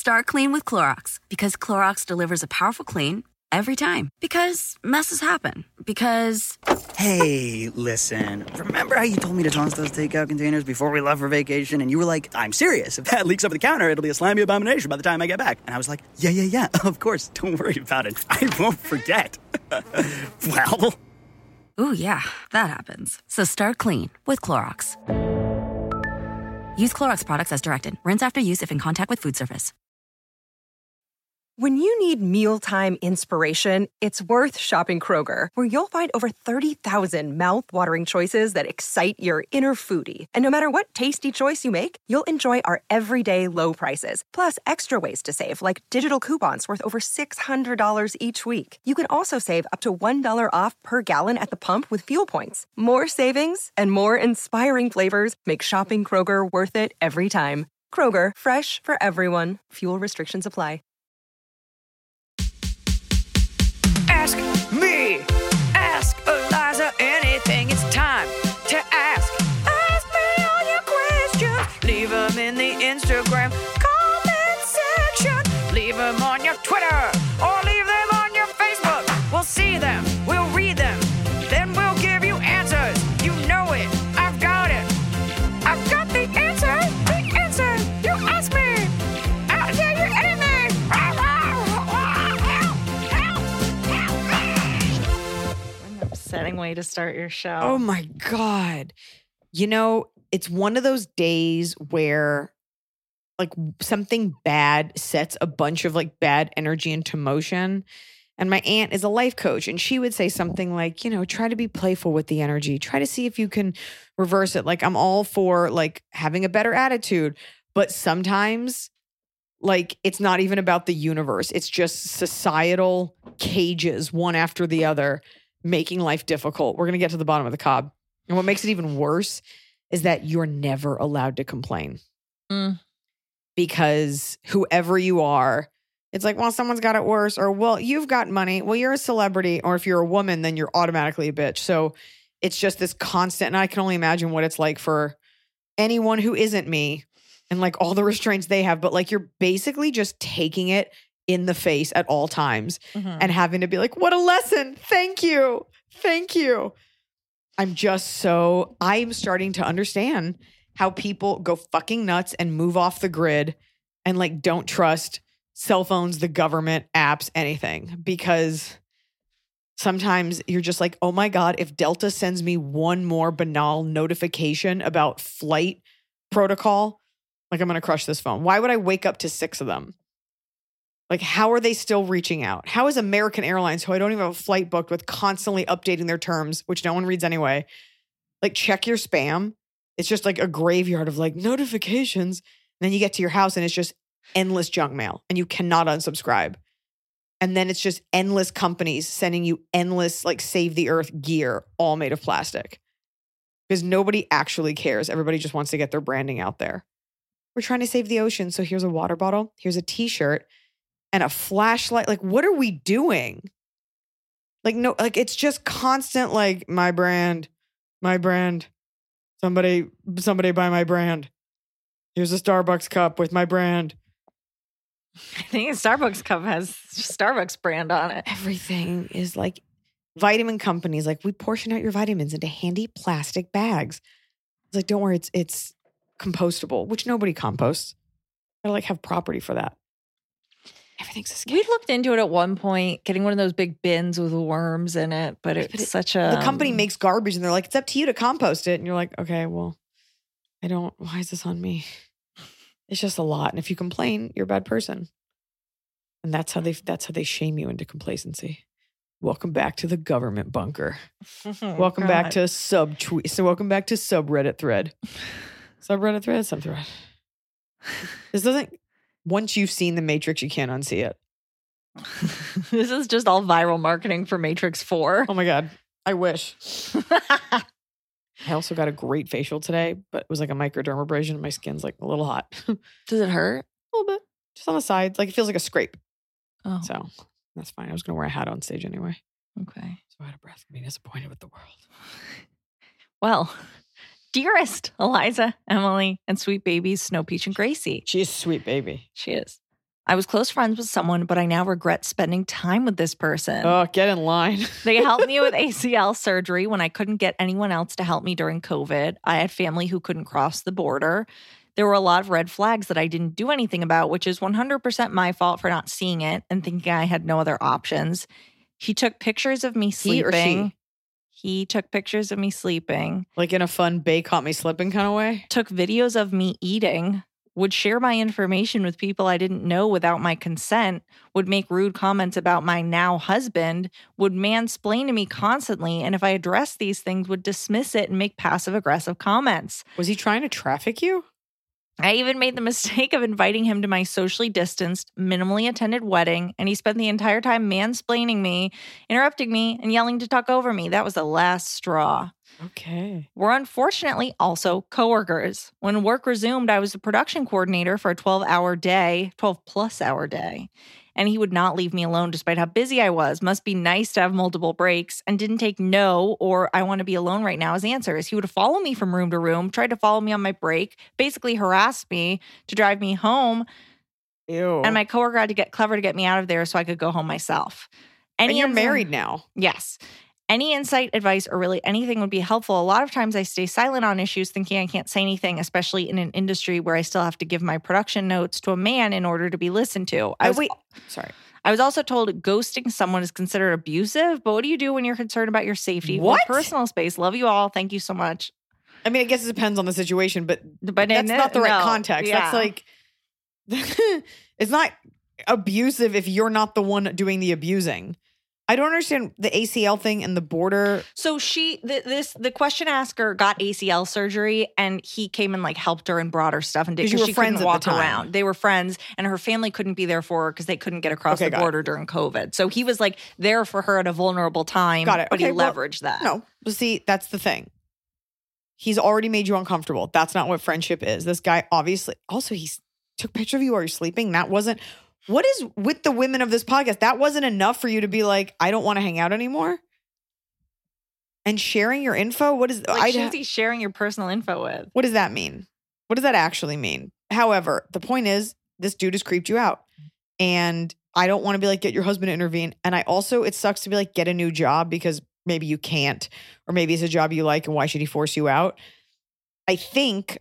Start clean with Clorox because Clorox delivers a powerful clean every time. Because messes happen. Because... Hey, listen. Remember how you told me to toss those takeout containers before we left for vacation? And you were like, I'm serious. If that leaks over the counter, it'll be a slimy abomination by the time I get back. And I was like, yeah, of course. Don't worry about it. I won't forget. Well... Ooh, yeah, that happens. So start clean with Clorox. Use Clorox products as directed. Rinse after use if in contact with food surface. When you need mealtime inspiration, it's worth shopping Kroger, where you'll find over 30,000 mouth-watering choices that excite your inner foodie. And no matter what tasty choice you make, you'll enjoy our everyday low prices, plus extra ways to save, like digital coupons worth over $600 each week. You can also save up to $1 off per gallon at the pump with fuel points. More savings and more inspiring flavors make shopping Kroger worth it every time. Kroger, fresh for everyone. Fuel restrictions apply. Ask me, ask Eliza anything. It's time to ask. Ask me all your questions. Leave them in the Instagram comment section. Leave them on your Twitter or leave them on your Facebook. We'll see them, we'll read them, then we'll give you answers. You know it, I've got it. I've got the answer, the answer. You ask me, I'll tell you anything. Upsetting way to start your show. Oh my God. You know, it's one of those days where like something bad sets a bunch of like bad energy into motion. And my aunt is a life coach and she would say something like, you know, try to be playful with the energy. Try to see if you can reverse it. Like I'm all for like having a better attitude, but sometimes like it's not even about the universe. It's just societal cages one after the other, making life difficult. We're going to get to the bottom of the cob. And what makes it even worse is that you're never allowed to complain. Because whoever you are, it's like, well, someone's got it worse, or, well, you've got money. Well, you're a celebrity, or if you're a woman, then you're automatically a bitch. So it's just this constant, and I can only imagine what it's like for anyone who isn't me and like all the restraints they have. But like you're basically just taking it in the face at all times and having to be like, what a lesson. Thank you. Thank you. I'm starting to understand how people go fucking nuts and move off the grid and like don't trust cell phones, the government, apps, anything. Because sometimes you're just like, oh my God, if Delta sends me one more banal notification about flight protocol, like I'm going to crush this phone. Why would I wake up to 6 of them? Like, how are they still reaching out? How is American Airlines, who I don't even have a flight booked with, constantly updating their terms, which no one reads anyway? Like, check your spam. It's just like a graveyard of like notifications. And then you get to your house and it's just endless junk mail and you cannot unsubscribe. And then it's just endless companies sending you endless like save the earth gear, all made of plastic. Because nobody actually cares. Everybody just wants to get their branding out there. We're trying to save the ocean. So here's a water bottle. Here's a t-shirt. And a flashlight. Like, what are we doing? Like, no, like it's just constant, like, my brand. Somebody buy my brand. Here's a Starbucks cup with my brand. I think a Starbucks cup has Starbucks brand on it. Everything is like vitamin companies. Like, we portion out your vitamins into handy plastic bags. It's like, don't worry, it's compostable, which nobody composts. Gotta like have property for that. Everything's a scam. We looked into it at one point, getting one of those big bins with worms in it, but it's such a... The company makes garbage and they're like, it's up to you to compost it. And you're like, okay, well, why is this on me? It's just a lot. And if you complain, you're a bad person. And that's how they shame you into complacency. Welcome back to the government bunker. Welcome back to subtweet. So welcome back to subreddit thread. Subreddit thread, subthread. This doesn't... Once you've seen The Matrix, you can't unsee it. This is just all viral marketing for Matrix 4. Oh my God. I wish. I also got a great facial today, but it was like a microdermabrasion and my skin's like a little hot. Does it hurt? A little bit. Just on the sides. Like it feels like a scrape. Oh. So that's fine. I was going to wear a hat on stage anyway. Okay. So out of breath, being disappointed with the world. Well, dearest Eliza, Emily, and sweet babies Snow Peach and Gracie. She is a sweet baby. She is. I was close friends with someone, but I now regret spending time with this person. Oh, get in line. They helped me with ACL surgery when I couldn't get anyone else to help me during COVID. I had family who couldn't cross the border. There were a lot of red flags that I didn't do anything about, which is 100% my fault for not seeing it and thinking I had no other options. He took pictures of me sleeping. He or she? He took pictures of me sleeping. Like in a fun Bay Caught Me Slipping kind of way? Took videos of me eating. Would share my information with people I didn't know without my consent, would make rude comments about my now husband, would mansplain to me constantly, and if I addressed these things, would dismiss it and make passive-aggressive comments. Was he trying to traffic you? I even made the mistake of inviting him to my socially distanced, minimally attended wedding, and he spent the entire time mansplaining me, interrupting me, and yelling to talk over me. That was the last straw. Okay. We're unfortunately also coworkers. When work resumed, I was a production coordinator for a 12-plus hour day. And he would not leave me alone despite how busy I was. Must be nice to have multiple breaks, and didn't take no or I want to be alone right now as answers. He would follow me from room to room, tried to follow me on my break, basically harassed me to drive me home. Ew. And my coworker had to get clever to get me out of there so I could go home myself. And you're married now. Yes. Any insight, advice, or really anything would be helpful. A lot of times I stay silent on issues thinking I can't say anything, especially in an industry where I still have to give my production notes to a man in order to be listened to. I was also told ghosting someone is considered abusive, but what do you do when you're concerned about your safety? What? Or personal space. Love you all. Thank you so much. I mean, I guess it depends on the situation, but But that's not the right context. Yeah. That's like, it's not abusive if you're not the one doing the abusing. I don't understand the ACL thing and the border. So the question asker got ACL surgery, and he came and like helped her and brought her stuff and did, you were she friends couldn't at walk the time. around. They were friends, and her family couldn't be there for her because they couldn't get across the border during COVID. So he was like there for her at a vulnerable time. Got it. But he leveraged that. No, but see, that's the thing. He's already made you uncomfortable. That's not what friendship is. This guy obviously also he took a picture of you while you're sleeping. That wasn't. What is with the women of this podcast? That wasn't enough for you to be like, I don't want to hang out anymore? And sharing your info? What is like who's he sharing your personal info with? What does that mean? What does that actually mean? However, the point is, this dude has creeped you out. And I don't want to be like, get your husband to intervene. And I also, it sucks to be like, get a new job because maybe you can't, or maybe it's a job you like and why should he force you out? I think,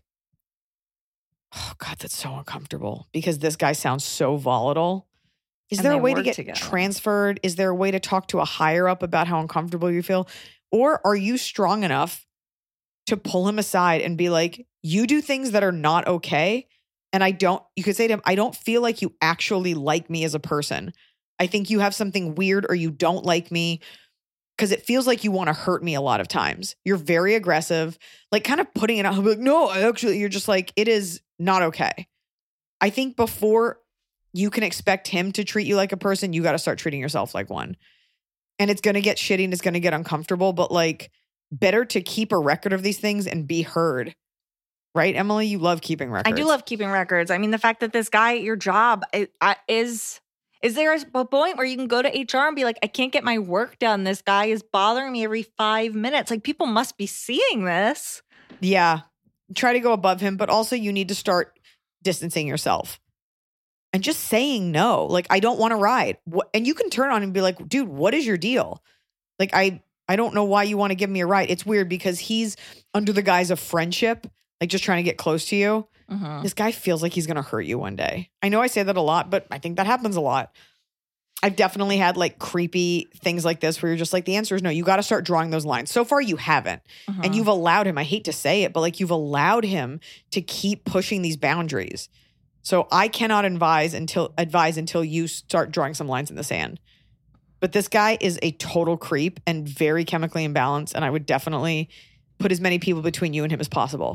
oh God, that's so uncomfortable because this guy sounds so volatile. Is And there a they way to work get together. transferred? Is there a way to talk to a higher up about how uncomfortable you feel? Or are you strong enough to pull him aside and be like, you do things that are not okay? And you could say to him, I don't feel like you actually like me as a person. I think you have something weird or you don't like me because it feels like you want to hurt me a lot of times. You're very aggressive, like kind of putting it out. He'll be like, no, actually, you're just like, it is not okay. I think before you can expect him to treat you like a person, you got to start treating yourself like one. And it's going to get shitty and it's going to get uncomfortable, but like better to keep a record of these things and be heard. Right, Emily? You love keeping records. I do love keeping records. I mean, the fact that this guy at your job is there a point where you can go to HR and be like, I can't get my work done. This guy is bothering me every 5 minutes. Like, people must be seeing this. Yeah. Try to go above him, but also you need to start distancing yourself and just saying no. Like, I don't want to ride. And you can turn on and be like, dude, what is your deal? Like, I don't know why you want to give me a ride. It's weird because he's under the guise of friendship, like just trying to get close to you. Mm-hmm. This guy feels like he's going to hurt you one day. I know I say that a lot, but I think that happens a lot. I've definitely had like creepy things like this where you're just like, the answer is no. You got to start drawing those lines. So far, you haven't. And you've allowed him, I hate to say it, but like you've allowed him to keep pushing these boundaries. So I cannot advise until you start drawing some lines in the sand. But this guy is a total creep and very chemically imbalanced. And I would definitely put as many people between you and him as possible.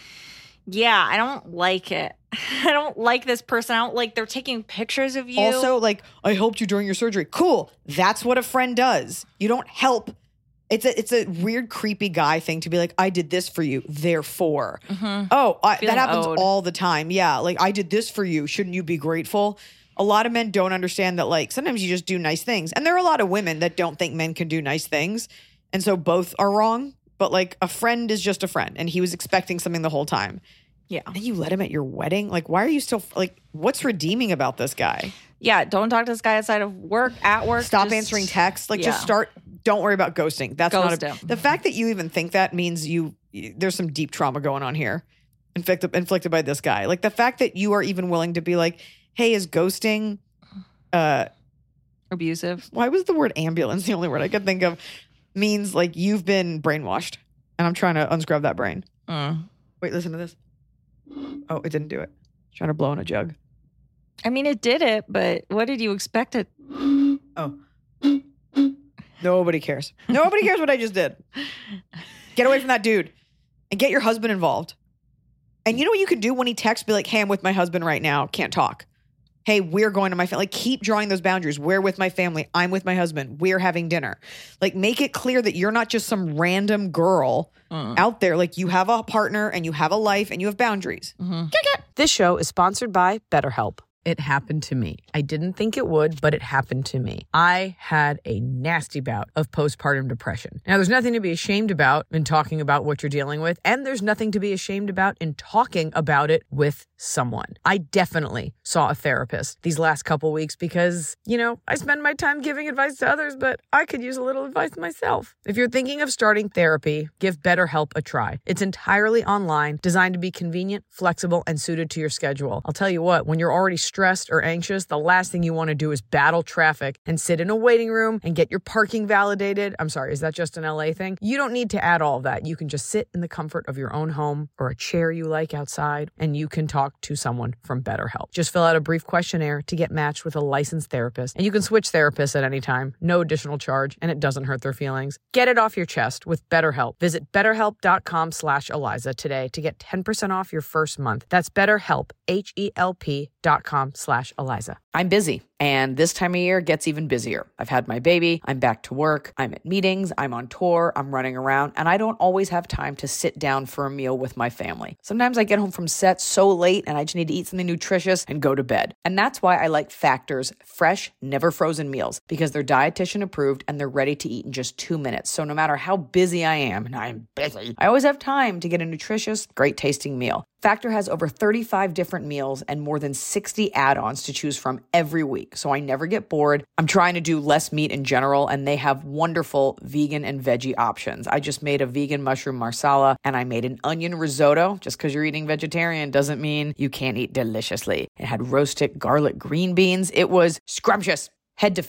Yeah, I don't like it. I don't like this person. I don't like they're taking pictures of you. Also, like, I helped you during your surgery. Cool. That's what a friend does. You don't help. It's a weird, creepy guy thing to be like, I did this for you, therefore. Oh, that happens owed. all the time. Yeah, like, I did this for you. Shouldn't you be grateful? A lot of men don't understand that, like, sometimes you just do nice things. And there are a lot of women that don't think men can do nice things. And so both are wrong. But, like, a friend is just a friend. And he was expecting something the whole time. Yeah. And you let him at your wedding? Like, why are you still, like, what's redeeming about this guy? Yeah, don't talk to this guy outside of work, at work. Stop just- answering texts. Like, Yeah. just start, don't worry about ghosting. That's Ghost not him. the fact that you even think that means there's some deep trauma going on here inflicted by this guy. Like, the fact that you are even willing to be like, hey, is ghosting Abusive. why was the word ambulance the only word I could think of? Means like you've been brainwashed. And I'm trying to unscrub that brain. Wait, listen to this. Oh, it didn't do it. Trying to blow in a jug. I mean, it did it, but what did you expect it? Oh. Nobody cares. Nobody cares what I just did. Get away from that dude and get your husband involved. And you know what you could do when he texts? Be like, hey, I'm with my husband right now. Can't talk. Hey, we're going to my family. Like, keep drawing those boundaries. We're with my family. I'm with my husband. We're having dinner. Like, make it clear that you're not just some random girl out there. Like, you have a partner and you have a life and you have boundaries. This show is sponsored by BetterHelp. It happened to me. I didn't think it would, but it happened to me. I had a nasty bout of postpartum depression. Now, there's nothing to be ashamed about in talking about what you're dealing with, and there's nothing to be ashamed about in talking about it with someone. I definitely saw a therapist these last couple weeks because, you know, I spend my time giving advice to others, but I could use a little advice myself. If you're thinking of starting therapy, give BetterHelp a try. It's entirely online, designed to be convenient, flexible, and suited to your schedule. I'll tell you what, when you're already stressed or anxious, the last thing you want to do is battle traffic and sit in a waiting room and get your parking validated. I'm sorry, is that just an LA thing? You don't need to add all of that. You can just sit in the comfort of your own home or a chair you like outside, and you can talk to someone from BetterHelp. Just fill out a brief questionnaire to get matched with a licensed therapist, and you can switch therapists at any time. No additional charge, and it doesn't hurt their feelings. Get it off your chest with BetterHelp. Visit BetterHelp.com/Eliza today to get 10% off your first month. That's BetterHelp, HELP.com/Eliza. I'm busy, and this time of year gets even busier. I've had my baby, I'm back to work, I'm at meetings, I'm on tour, I'm running around, and I don't always have time to sit down for a meal with my family. Sometimes I get home from set so late and I just need to eat something nutritious and go to bed. And that's why I like Factor's fresh, never frozen meals, because they're dietitian approved and they're ready to eat in just 2 minutes. So no matter how busy I am, and I'm busy, I always have time to get a nutritious, great tasting meal. Factor has over 35 different meals and more than 60 add-ons to choose from every week, so I never get bored. I'm trying to do less meat in general, and they have wonderful vegan and veggie options. I just made a vegan mushroom marsala, and I made an onion risotto. Just because you're eating vegetarian doesn't mean you can't eat deliciously. It had roasted garlic green beans. It was scrumptious. Head to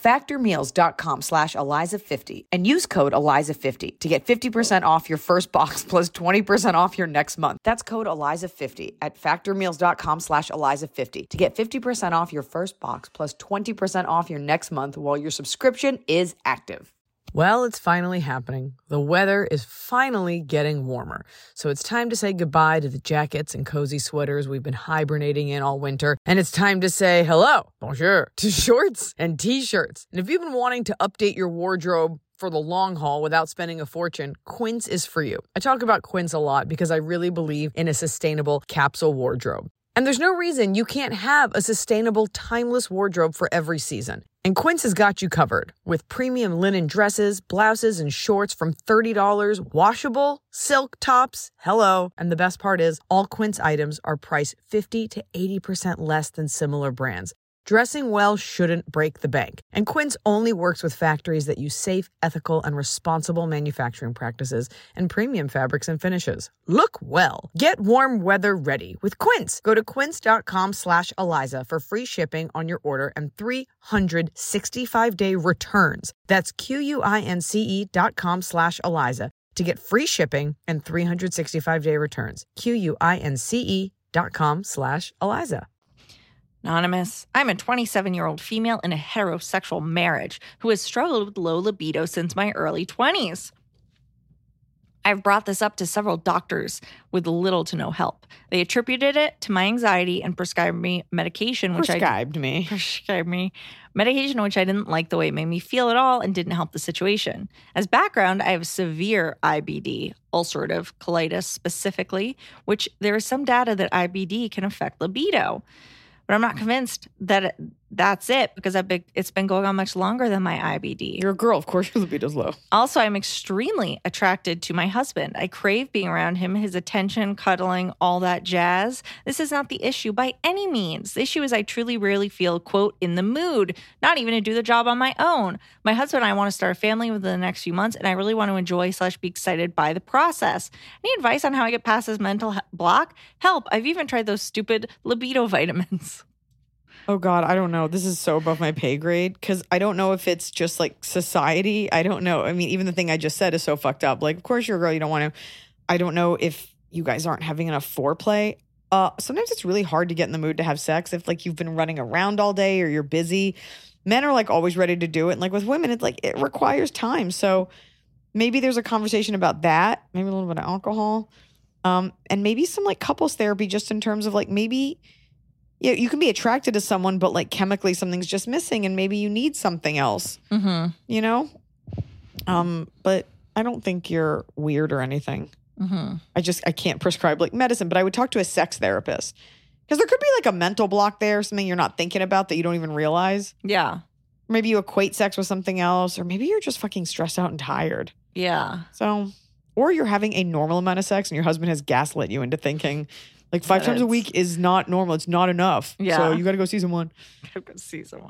factormeals.com/Eliza50 and use code Eliza50 to get 50% off your first box plus 20% off your next month. That's code Eliza50 at factormeals.com/Eliza50 to get 50% off your first box plus 20% off your next month while your subscription is active. Well, it's finally happening. The weather is finally getting warmer. So it's time to say goodbye to the jackets and cozy sweaters we've been hibernating in all winter. And it's time to say hello, bonjour, to shorts and t-shirts. And if you've been wanting to update your wardrobe for the long haul without spending a fortune, Quince is for you. I talk about Quince a lot because I really believe in a sustainable capsule wardrobe. And there's no reason you can't have a sustainable, timeless wardrobe for every season. And Quince has got you covered with premium linen dresses, blouses, and shorts from $30, washable, silk tops, hello. And the best part is all Quince items are priced 50 to 80% less than similar brands. Dressing well shouldn't break the bank. And Quince only works with factories that use safe, ethical, and responsible manufacturing practices and premium fabrics and finishes. Look well. Get warm weather ready with Quince. Go to quince.com/Eliza for free shipping on your order and 365-day returns. That's QUINCE.com/Eliza to get free shipping and 365-day returns. QUINCE.com/Eliza. Anonymous, I'm a 27-year-old female in a heterosexual marriage who has struggled with low libido since my early 20s. I've brought this up to several doctors with little to no help. They attributed it to my anxiety and prescribed me medication, which prescribed me medication, which I didn't like the way it made me feel at all and didn't help the situation. As background, I have severe IBD, ulcerative colitis specifically, which there is some data that IBD can affect libido. But I'm not convinced that that's it because it's been going on much longer than my IBD. You're a girl. Of course your libido's low. Also, I'm extremely attracted to my husband. I crave being around him, his attention, cuddling, all that jazz. This is not the issue by any means. The issue is I truly rarely feel, quote, in the mood, not even to do the job on my own. My husband and I want to start a family within the next few months, and I really want to enjoy / be excited by the process. Any advice on how I get past this mental block? Help. I've even tried those stupid libido vitamins. Oh, God, I don't know. This is so above my pay grade because I don't know if it's just like society. I don't know. I mean, even the thing I just said is so fucked up. Like, of course, you're a girl. You don't want to. I don't know if you guys aren't having enough foreplay. Sometimes it's really hard to get in the mood to have sex if like you've been running around all day or you're busy. Men are like always ready to do it. And like with women, it's like it requires time. So maybe there's a conversation about that. Maybe a little bit of alcohol. And maybe some like couples therapy just in terms of like maybe you can be attracted to someone, but like chemically something's just missing and maybe you need something else, you know? But I don't think you're weird or anything. I can't prescribe like medicine, but I would talk to a sex therapist because there could be like a mental block there, something you're not thinking about that you don't even realize. Yeah. Maybe you equate sex with something else, or maybe you're just fucking stressed out and tired. Yeah. So, or you're having a normal amount of sex and your husband has gaslit you into thinking like 5 times a week is not normal. It's not enough. Yeah. So you got to go see someone. Gotta go see someone.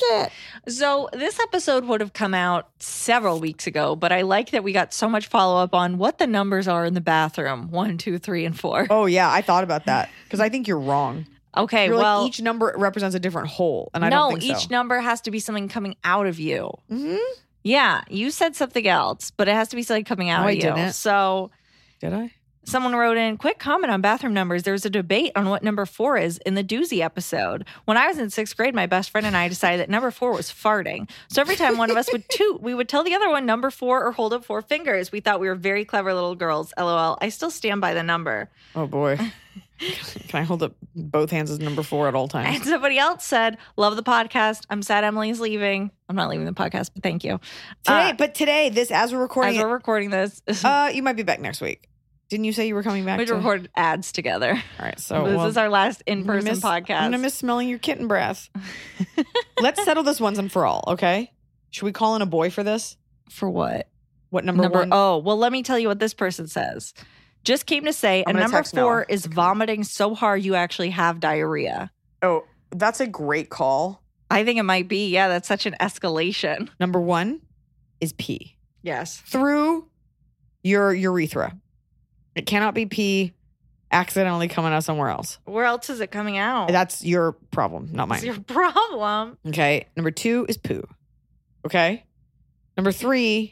So this episode would have come out several weeks ago, but I like that we got so much follow-up on what the numbers are in the bathroom. 1, 2, 3, and 4. Oh, yeah. I thought about that because I think you're wrong. Okay, You're well. like each number represents a different hole, and I don't think so. No, each number has to be something coming out of you. Yeah, you said something else, but it has to be something coming out of you. Didn't. So. Did I? Someone wrote in, quick comment on bathroom numbers. There's a debate on what number 4 is in the doozy episode. When I was in 6th grade, my best friend and I decided that number 4 was farting. So every time one of us would toot, we would tell the other one number 4 or hold up 4 fingers. We thought we were very clever little girls. LOL. I still stand by the number. Oh, boy. Can I hold up both hands as number 4 at all times? And somebody else said, love the podcast. I'm sad Emily's leaving. I'm not leaving the podcast, but thank you. Today, as we're recording this. You might be back next week. Didn't you say you were coming back? We recorded ads together. All right, so this is our last in-person podcast. I'm gonna miss smelling your kitten breath. Let's settle this once and for all, okay? Should we call in a boy for this? For what? What number 1? Oh, well, let me tell you what this person says. Just came to say, and number 4 is vomiting so hard you actually have diarrhea. Oh, that's a great call. I think it might be. Yeah, that's such an escalation. Number 1 is pee. Yes. Through your urethra. It cannot be pee accidentally coming out somewhere else. Where else is it coming out? That's your problem, not mine. It's your problem. Okay. Number 2 is poo. Okay. Number 3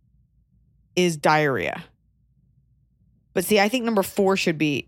is diarrhea. But see, I think number 3 should be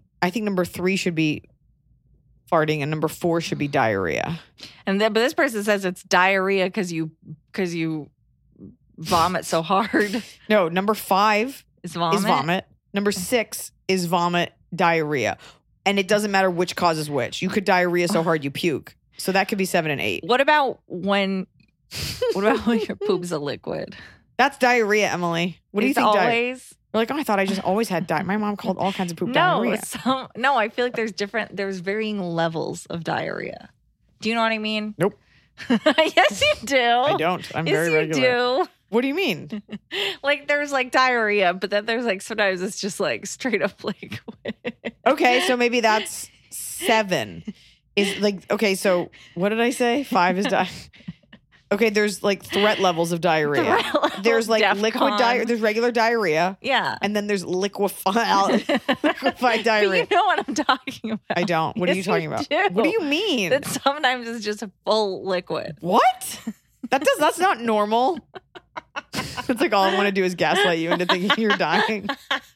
farting and number 4 should be diarrhea. But this person says it's diarrhea because you vomit so hard. No, number 5 is vomit. Number 6 is vomit, diarrhea. And it doesn't matter which causes which. You could diarrhea so hard you puke. So that could be 7 and 8. What about when your poop's a liquid? That's diarrhea, Emily. What do you think? Always. You're like, oh, I thought I just always had diarrhea. My mom called all kinds of poop diarrhea. No, I feel like there's varying levels of diarrhea. Do you know what I mean? Nope. Yes, you do. I don't. I'm very regular. Yes, you do. What do you mean? Like there's like diarrhea, but then there's like sometimes it's just like straight up liquid. Okay, so maybe that's 7. Is like, okay, so what did I say? 5 is diarrhea. Okay, there's like threat levels of diarrhea. There's like liquid diarrhea. There's regular diarrhea. Yeah. And then there's liquefied diarrhea. But you know what I'm talking about. I don't. What are you talking about? Do. What do you mean? That sometimes it's just a full liquid. What? That's not normal. It's like all I want to do is gaslight you into thinking you're dying.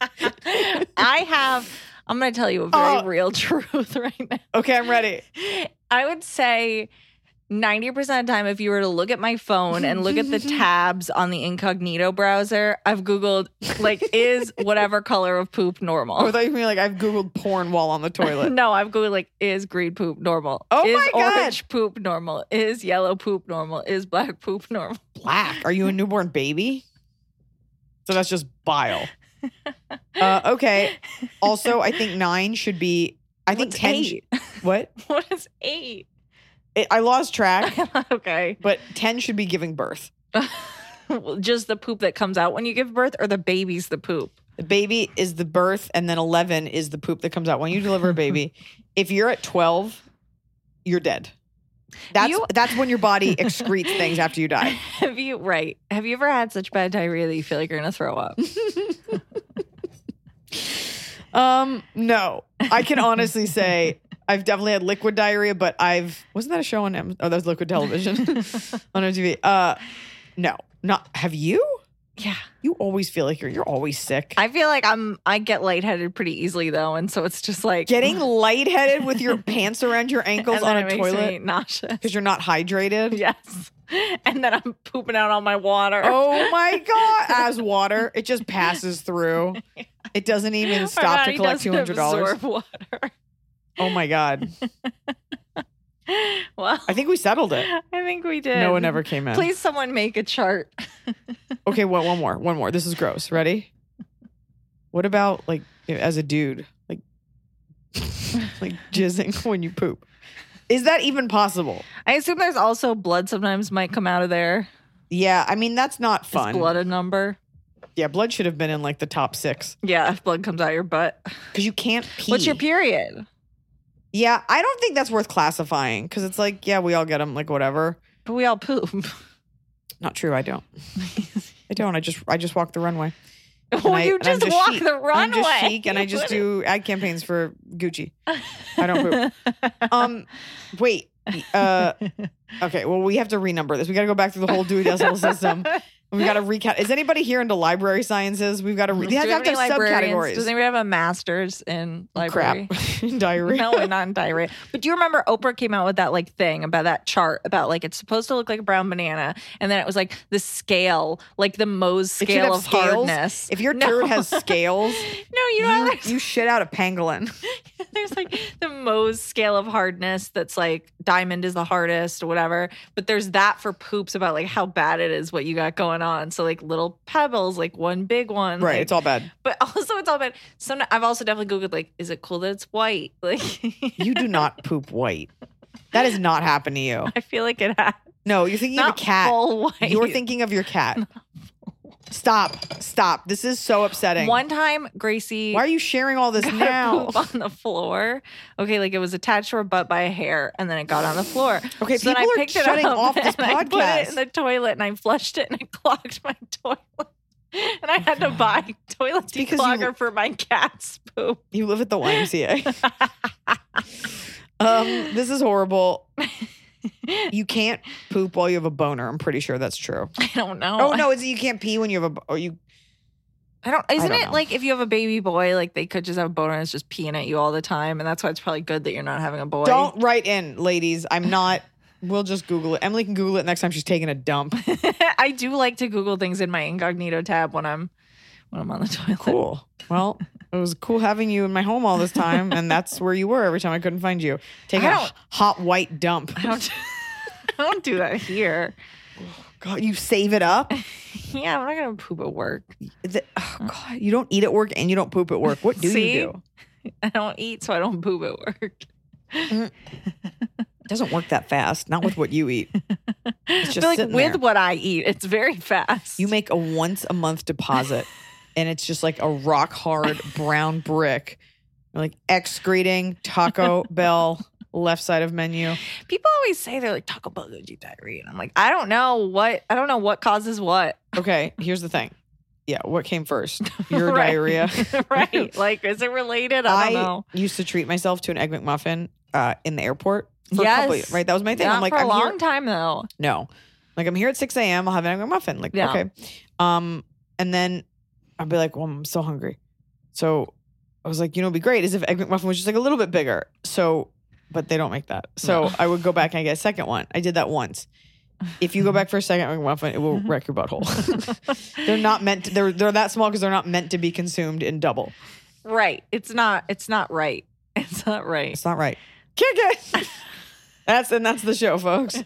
I'm going to tell you a very real truth right now. Okay, I'm ready. I would say 90% of the time, if you were to look at my phone and look at the tabs on the incognito browser, I've Googled, like, is whatever color of poop normal? Oh, I thought you mean like I've Googled porn while on the toilet. No, I've Googled, like, is green poop normal? Oh, is my God. Orange poop normal? Is yellow poop normal? Is black poop normal? Black? Are you a newborn baby? So that's just bile. Okay. Also, I think 9 should be, I think What's 10. 8? What? What is 8? I lost track, Okay. but 10 should be giving birth. Just the poop that comes out when you give birth, or the baby's the poop? The baby is the birth, and then 11 is the poop that comes out when you deliver a baby. If you're at 12, you're dead. That's when your body excretes things after you die. Have you ever had such bad diarrhea that you feel like you're gonna throw up? No. I can honestly say I've definitely had liquid diarrhea, but wasn't that a show on that was Liquid Television on MTV? No, not. Have you? Yeah. You always feel like you're always sick. I feel like I get lightheaded pretty easily though, and so it's just like getting lightheaded with your pants around your ankles and on then a it makes toilet me nauseous because you're not hydrated. Yes. And then I'm pooping out all my water. Oh my God. As water, it just passes through. It doesn't even stop to collect $200. Absorb water. Oh my God. Well, I think we settled it. I think we did. No one ever came in. Please, someone make a chart. Okay, one more. This is gross. Ready? What about like as a dude, like jizzing when you poop? Is that even possible? I assume there's also blood sometimes might come out of there. Yeah, I mean that's not fun. Is blood a number? Yeah, blood should have been in like the top 6. Yeah, if blood comes out your butt. Because you can't pee. What's your period? Yeah, I don't think that's worth classifying because it's like, yeah, we all get them, like whatever. But we all poop. Not true. I don't. I don't. I just walk the runway. Oh, you just walk chic. the runway. I'm just chic, and I just do ad campaigns for Gucci. I don't poop. Wait. Okay. Well, we have to renumber this. We got to go back through the whole Dewey Decimal System. We got to recap. Is anybody here into library sciences? We've got to. They have to have subcategories. Does anybody have a master's in library? Crap. Diarrhea. No, not in diarrhea. But do you remember Oprah came out with that like thing about that chart about like it's supposed to look like a brown banana, and then it was like the scale, like the Mohs scale of hardness. If your turd has scales, no, you know you shit out a pangolin. There's like the Mohs scale of hardness that's like diamond is the hardest or whatever. But there's that for poops about like how bad it is what you got going on. So like little pebbles, like one big one. Right, like, it's all bad. But also it's all bad. I've also definitely Googled like, is it cool that it's white? Like you do not poop white. That has not happened to you. I feel like it has. No, you're thinking Not of a cat. full white. You're thinking of your cat. Stop. This is so upsetting. One time, Gracie. Why are you sharing all this now? Poop on the floor. Okay, like it was attached to her butt by a hair, and then it got on the floor. Okay, so people then I are picked it shutting up off this and I put it podcast. in the toilet, and I flushed it, and it clogged my toilet. And I had to buy toilet because declogger for my cat's poop. You live at the YMCA. This is horrible. You can't poop while you have a boner. I'm pretty sure that's true. I don't know. Oh no, is it you can't pee when you have Isn't don't it know. like if you have a baby boy, like they could just have a boner and it's just peeing at you all the time, and that's why it's probably good that you're not having a boy. Don't write in, ladies. I'm not. We'll just Google it. Emily can Google it next time she's taking a dump. I do like to Google things in my incognito tab when I'm on the toilet. Cool. Well, it was cool having you in my home all this time, and that's where you were every time I couldn't find you. Taking a hot white dump. I don't do that here. God, you save it up? Yeah, I'm not gonna poop at work. God, you don't eat at work and you don't poop at work. What do you do? I don't eat, so I don't poop at work. It doesn't work that fast. Not with what you eat. It's just But like sitting with there. what I eat, it's very fast. You make a once a month deposit, and it's just like a rock hard brown brick. Like excreting Taco Bell left side of menu. People always say they're like Taco Bell gives you diarrhea, and I'm like, I don't know what causes what. Okay, here's the thing. Yeah, what came first? Your Right. diarrhea. Right. Like, is it related? I don't know. used to treat myself to an Egg McMuffin in the airport. For Yes. a couple years, right? That was my thing. Not I'm like, for a I'm long here. time though. No. Like, I'm here at 6 a.m. I'll have an Egg McMuffin. Like, Yeah. okay. And then I'll be like, well, I'm so hungry. So I was like, it'd be great is if Egg McMuffin was just like a little bit bigger. So, but they don't make that. So I would go back and I get a second one. I did that once. If you go back for a second Egg McMuffin, it will wreck your butthole. They're not meant to, they're that small because they're not meant to be consumed in double. Right. It's not right. It's not right. It's not right. Kick it. That's the show, folks.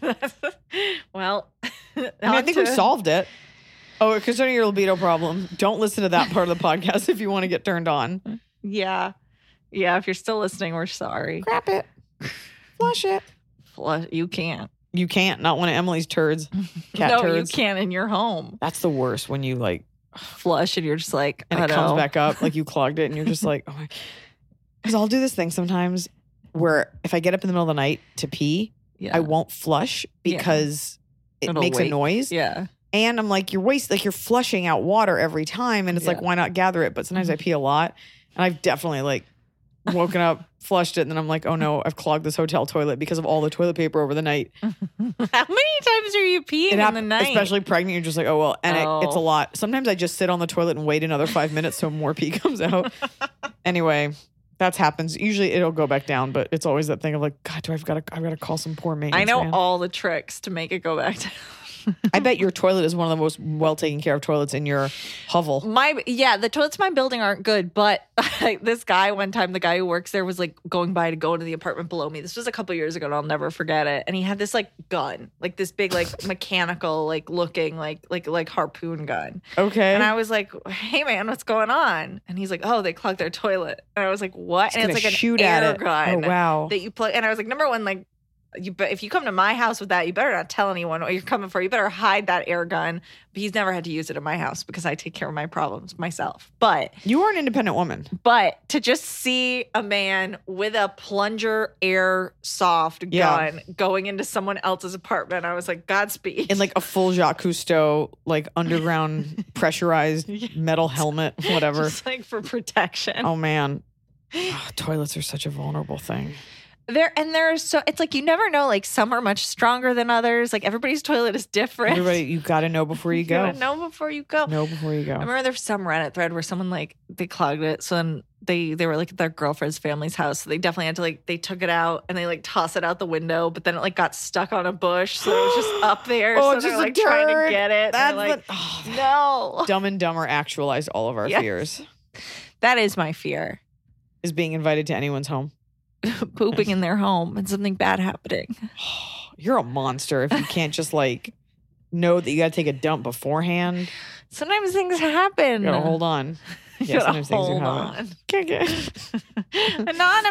Well, I think we solved it. Oh, concerning your libido problem, don't listen to that part of the podcast if you want to get turned on. Yeah. Yeah. If you're still listening, we're sorry. Crap it. Flush it. flush. You can't. You can't. Not one of Emily's turds. Cat No, turds. you can't in your home. That's the worst when you like Flush and you're just like, and it comes back up like you clogged it and you're just like, oh my. Because I'll do this thing sometimes where if I get up in the middle of the night to pee, I won't flush because it makes a noise. Yeah. And I'm like, you're flushing out water every time. And it's like, why not gather it? But sometimes I pee a lot. And I've definitely like woken up, flushed it. And then I'm like, oh no, I've clogged this hotel toilet because of all the toilet paper over the night. How many times are you peeing in the night? Especially pregnant. You're just like, oh, well. And it's a lot. Sometimes I just sit on the toilet and wait another 5 minutes so more pee comes out. Anyway, that happens. Usually it'll go back down, but it's always that thing of like, God, I've got to call some poor maintenance I know man. all the tricks to make it go back down. I bet your toilet is one of the most well taken care of toilets in your hovel. The toilets in my building aren't good, but this guy one time, the guy who works there was like going by to go into the apartment below me. This was a couple years ago and I'll never forget it. And he had this like gun, like this big like mechanical like looking like harpoon gun. Okay. And I was like, hey man, what's going on? And he's like, oh, they clogged their toilet. And I was like, what? And it's like shoot an at air it. gun. Oh wow. That you plug. And I was like, number one, like, if you come to my house with that, you better not tell anyone what you're coming for. You better hide that air gun. But he's never had to use it in my house because I take care of my problems myself. But you are an independent woman. But to just see a man with a plunger airsoft gun going into someone else's apartment, I was like, Godspeed. In like a full Jacques Cousteau, like underground pressurized metal helmet, whatever. Just like for protection. Oh man. Toilets are such a vulnerable thing. It's like you never know, like some are much stronger than others. Like everybody's toilet is different. Everybody, you got to know before you go. You gotta know before you go. Know before you go. I remember there was some Reddit thread where someone like they clogged it. So then they were like at their girlfriend's family's house. So they definitely had to like, they took it out and they like toss it out the window, but then it like got stuck on a bush. So it was just up there. Oh, so just they're like a trying turd. to get it. That's like, no. Dumb and Dumber actualized all of our fears. That is my fear. Is being invited to anyone's home. Pooping in their home and something bad happening. You're a monster if you can't just like know that you got to take a dump beforehand. Sometimes things happen. You gotta hold on. Yeah, sometimes things hold happen. on.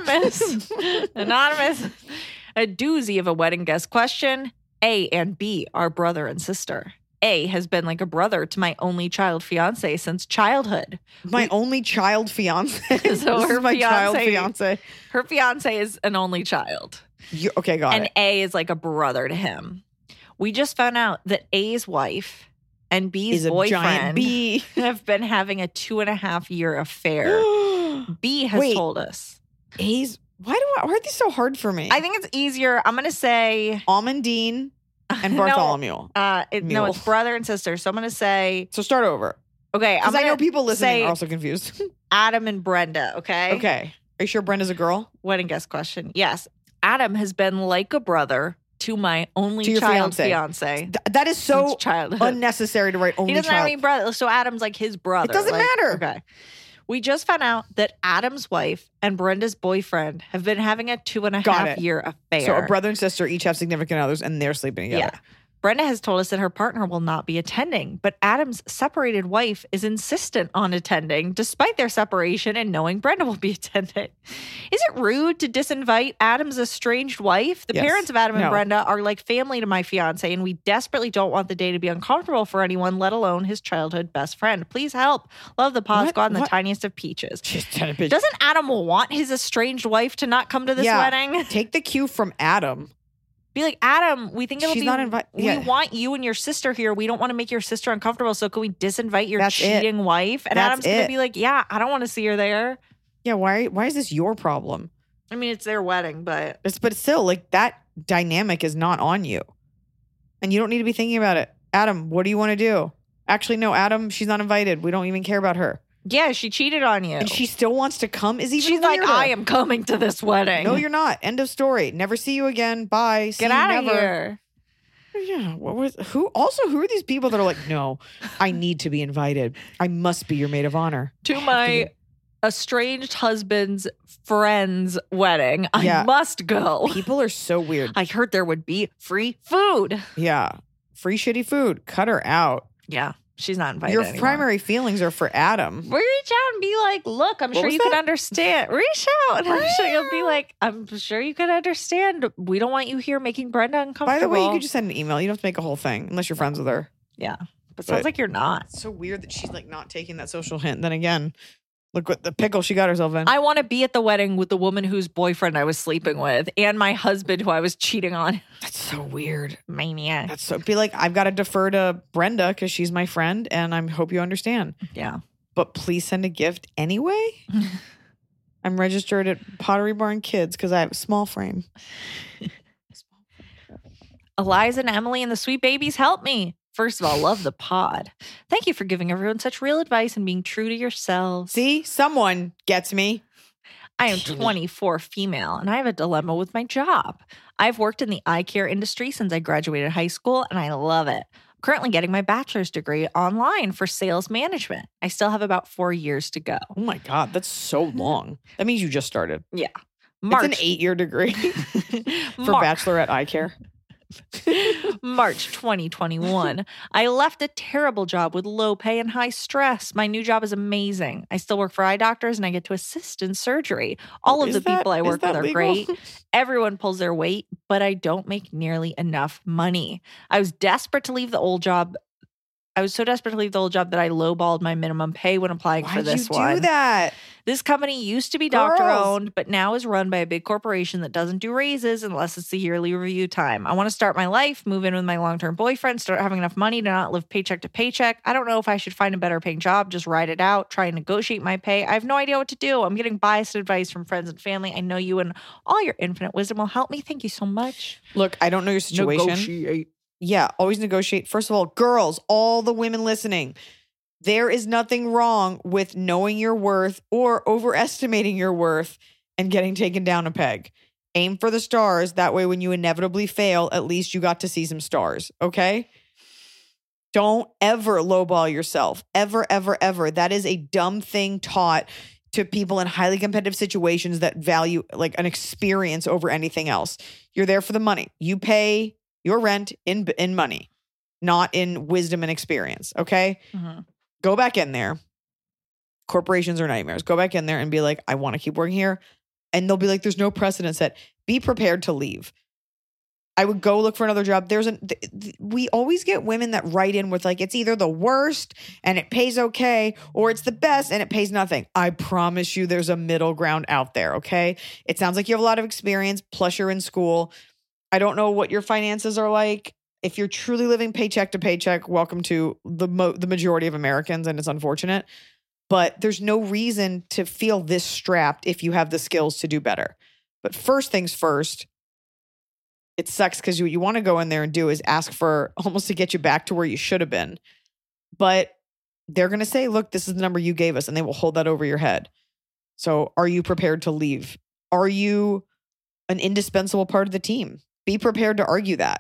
Anonymous. A doozy of a wedding guest question. A and B are brother and sister. A has been like a brother to my only child fiance since childhood. My only child fiance. So her my child fiance- fiance. Her fiance is an only child. Okay, got And it. A is like a brother to him. We just found out that A's wife and B's Is a giant boyfriend bee. have been having a 2.5-year affair. B has told us. A's. Why are these so hard for me? I think it's easier. I'm going to say Almondine and Bartholomew. No, it's brother and sister. So I'm going to say. So start over. Okay. Because I know people listening say are also confused. Adam and Brenda. Okay. Okay. Are you sure Brenda's a girl? Wedding guest question. Yes. Adam has been like a brother to my only To your child fiance. That is so since childhood. unnecessary to write only He doesn't child. have any brothers, so Adam's like his brother. It doesn't matter. Okay. We just found out that Adam's wife and Brenda's boyfriend have been having a 2.5-year affair. So a brother and sister each have significant others and they're sleeping together. Yeah. Brenda has told us that her partner will not be attending, but Adam's separated wife is insistent on attending despite their separation and knowing Brenda will be attending. Is it rude to disinvite Adam's estranged wife? The Yes. parents of Adam No. and Brenda are like family to my fiance, and we desperately don't want the day to be uncomfortable for anyone, let alone his childhood best friend. Please help. Love the pod squad and the tiniest of peaches. Doesn't Adam want his estranged wife to not come to this wedding? Take the cue from Adam. Be like, Adam, we think it'll She's be. not invited. We want you and your sister here. We don't want to make your sister uncomfortable. So can we disinvite your That's cheating wife? And That's Adam's going it. to be like, yeah, I don't want to see her there. Yeah, why is this your problem? I mean, it's their wedding, but But still, like that dynamic is not on you. And you don't need to be thinking about it. Adam, what do you want to do? Actually, no, Adam, she's not invited. We don't even care about her. yeah, she cheated on you. And she still wants to come is even She's like, weirder. I am coming to this wedding. No, you're not. End of story. Never see you again. Bye. See Get you out of never. here. Yeah. Who are these people that are like, no, I need to be invited. I must be your maid of honor. To my estranged husband's friend's wedding. I must go. People are so weird. I heard there would be free food. Yeah. Free shitty food. Cut her out. Yeah. She's not invited Your anymore. primary feelings are for Adam. Reach out and be like, look, I'm sure was you can that? understand. Reach out. And I'm sure you'll be like, I'm sure you can understand. We don't want you here making Brenda uncomfortable. By the way, you could just send an email. You don't have to make a whole thing unless you're friends with her. Yeah. But sounds like you're not. It's so weird that she's like not taking that social hint. Then again, look what the pickle she got herself in. I want to be at the wedding with the woman whose boyfriend I was sleeping with and my husband who I was cheating on. That's so weird. Maniac. That's so be like, I've got to defer to Brenda because she's my friend and I hope you understand. Yeah. But please send a gift anyway. I'm registered at Pottery Barn Kids because I have a small frame. Eliza and Emily and the sweet babies help me. First of all, love the pod. Thank you for giving everyone such real advice and being true to yourselves. See, someone gets me. I am 24 female and I have a dilemma with my job. I've worked in the eye care industry since I graduated high school and I love it. I'm currently getting my bachelor's degree online for sales management. I still have about 4 years to go. Oh my God, that's so long. That means you just started. Yeah. It's an 8-year degree for bachelorette eye care. March 2021. I left a terrible job with low pay and high stress. My new job is amazing. I still work for eye doctors and I get to assist in surgery. All of the people I work with are great. Everyone pulls their weight, but I don't make nearly enough money. I was desperate to leave the old job. I was so desperate to leave the old job that I lowballed my minimum pay when applying for this one. Why'd you do that? This company used to be doctor-owned, but now is run by a big corporation that doesn't do raises unless it's the yearly review time. I want to start my life, move in with my long-term boyfriend, start having enough money to not live paycheck to paycheck. I don't know if I should find a better paying job, just ride it out, try and negotiate my pay. I have no idea what to do. I'm getting biased advice from friends and family. I know you and all your infinite wisdom will help me. Thank you so much. Look, I don't know your situation. Negotiate. Yeah, always negotiate. First of all, girls, all the women listening, there is nothing wrong with knowing your worth or overestimating your worth and getting taken down a peg. Aim for the stars. That way, when you inevitably fail, at least you got to see some stars, okay? Don't ever lowball yourself. Ever, ever, ever. That is a dumb thing taught to people in highly competitive situations that value like an experience over anything else. You're there for the money. You pay your rent in money, not in wisdom and experience, okay? Mm-hmm. Go back in there. Corporations are nightmares. Go back in there and be like, I want to keep working here. And they'll be like, there's no precedent set. Be prepared to leave. I would go look for another job. We always get women that write in with like, it's either the worst and it pays okay, or it's the best and it pays nothing. I promise you there's a middle ground out there, okay? It sounds like you have a lot of experience, plus you're in school. I don't know what your finances are like. If you're truly living paycheck to paycheck, welcome to the majority of Americans, and it's unfortunate. But there's no reason to feel this strapped if you have the skills to do better. But first things first, it sucks because what you want to go in there and do is ask for almost to get you back to where you should have been. But they're going to say, look, this is the number you gave us, and they will hold that over your head. So are you prepared to leave? Are you an indispensable part of the team? Be prepared to argue that.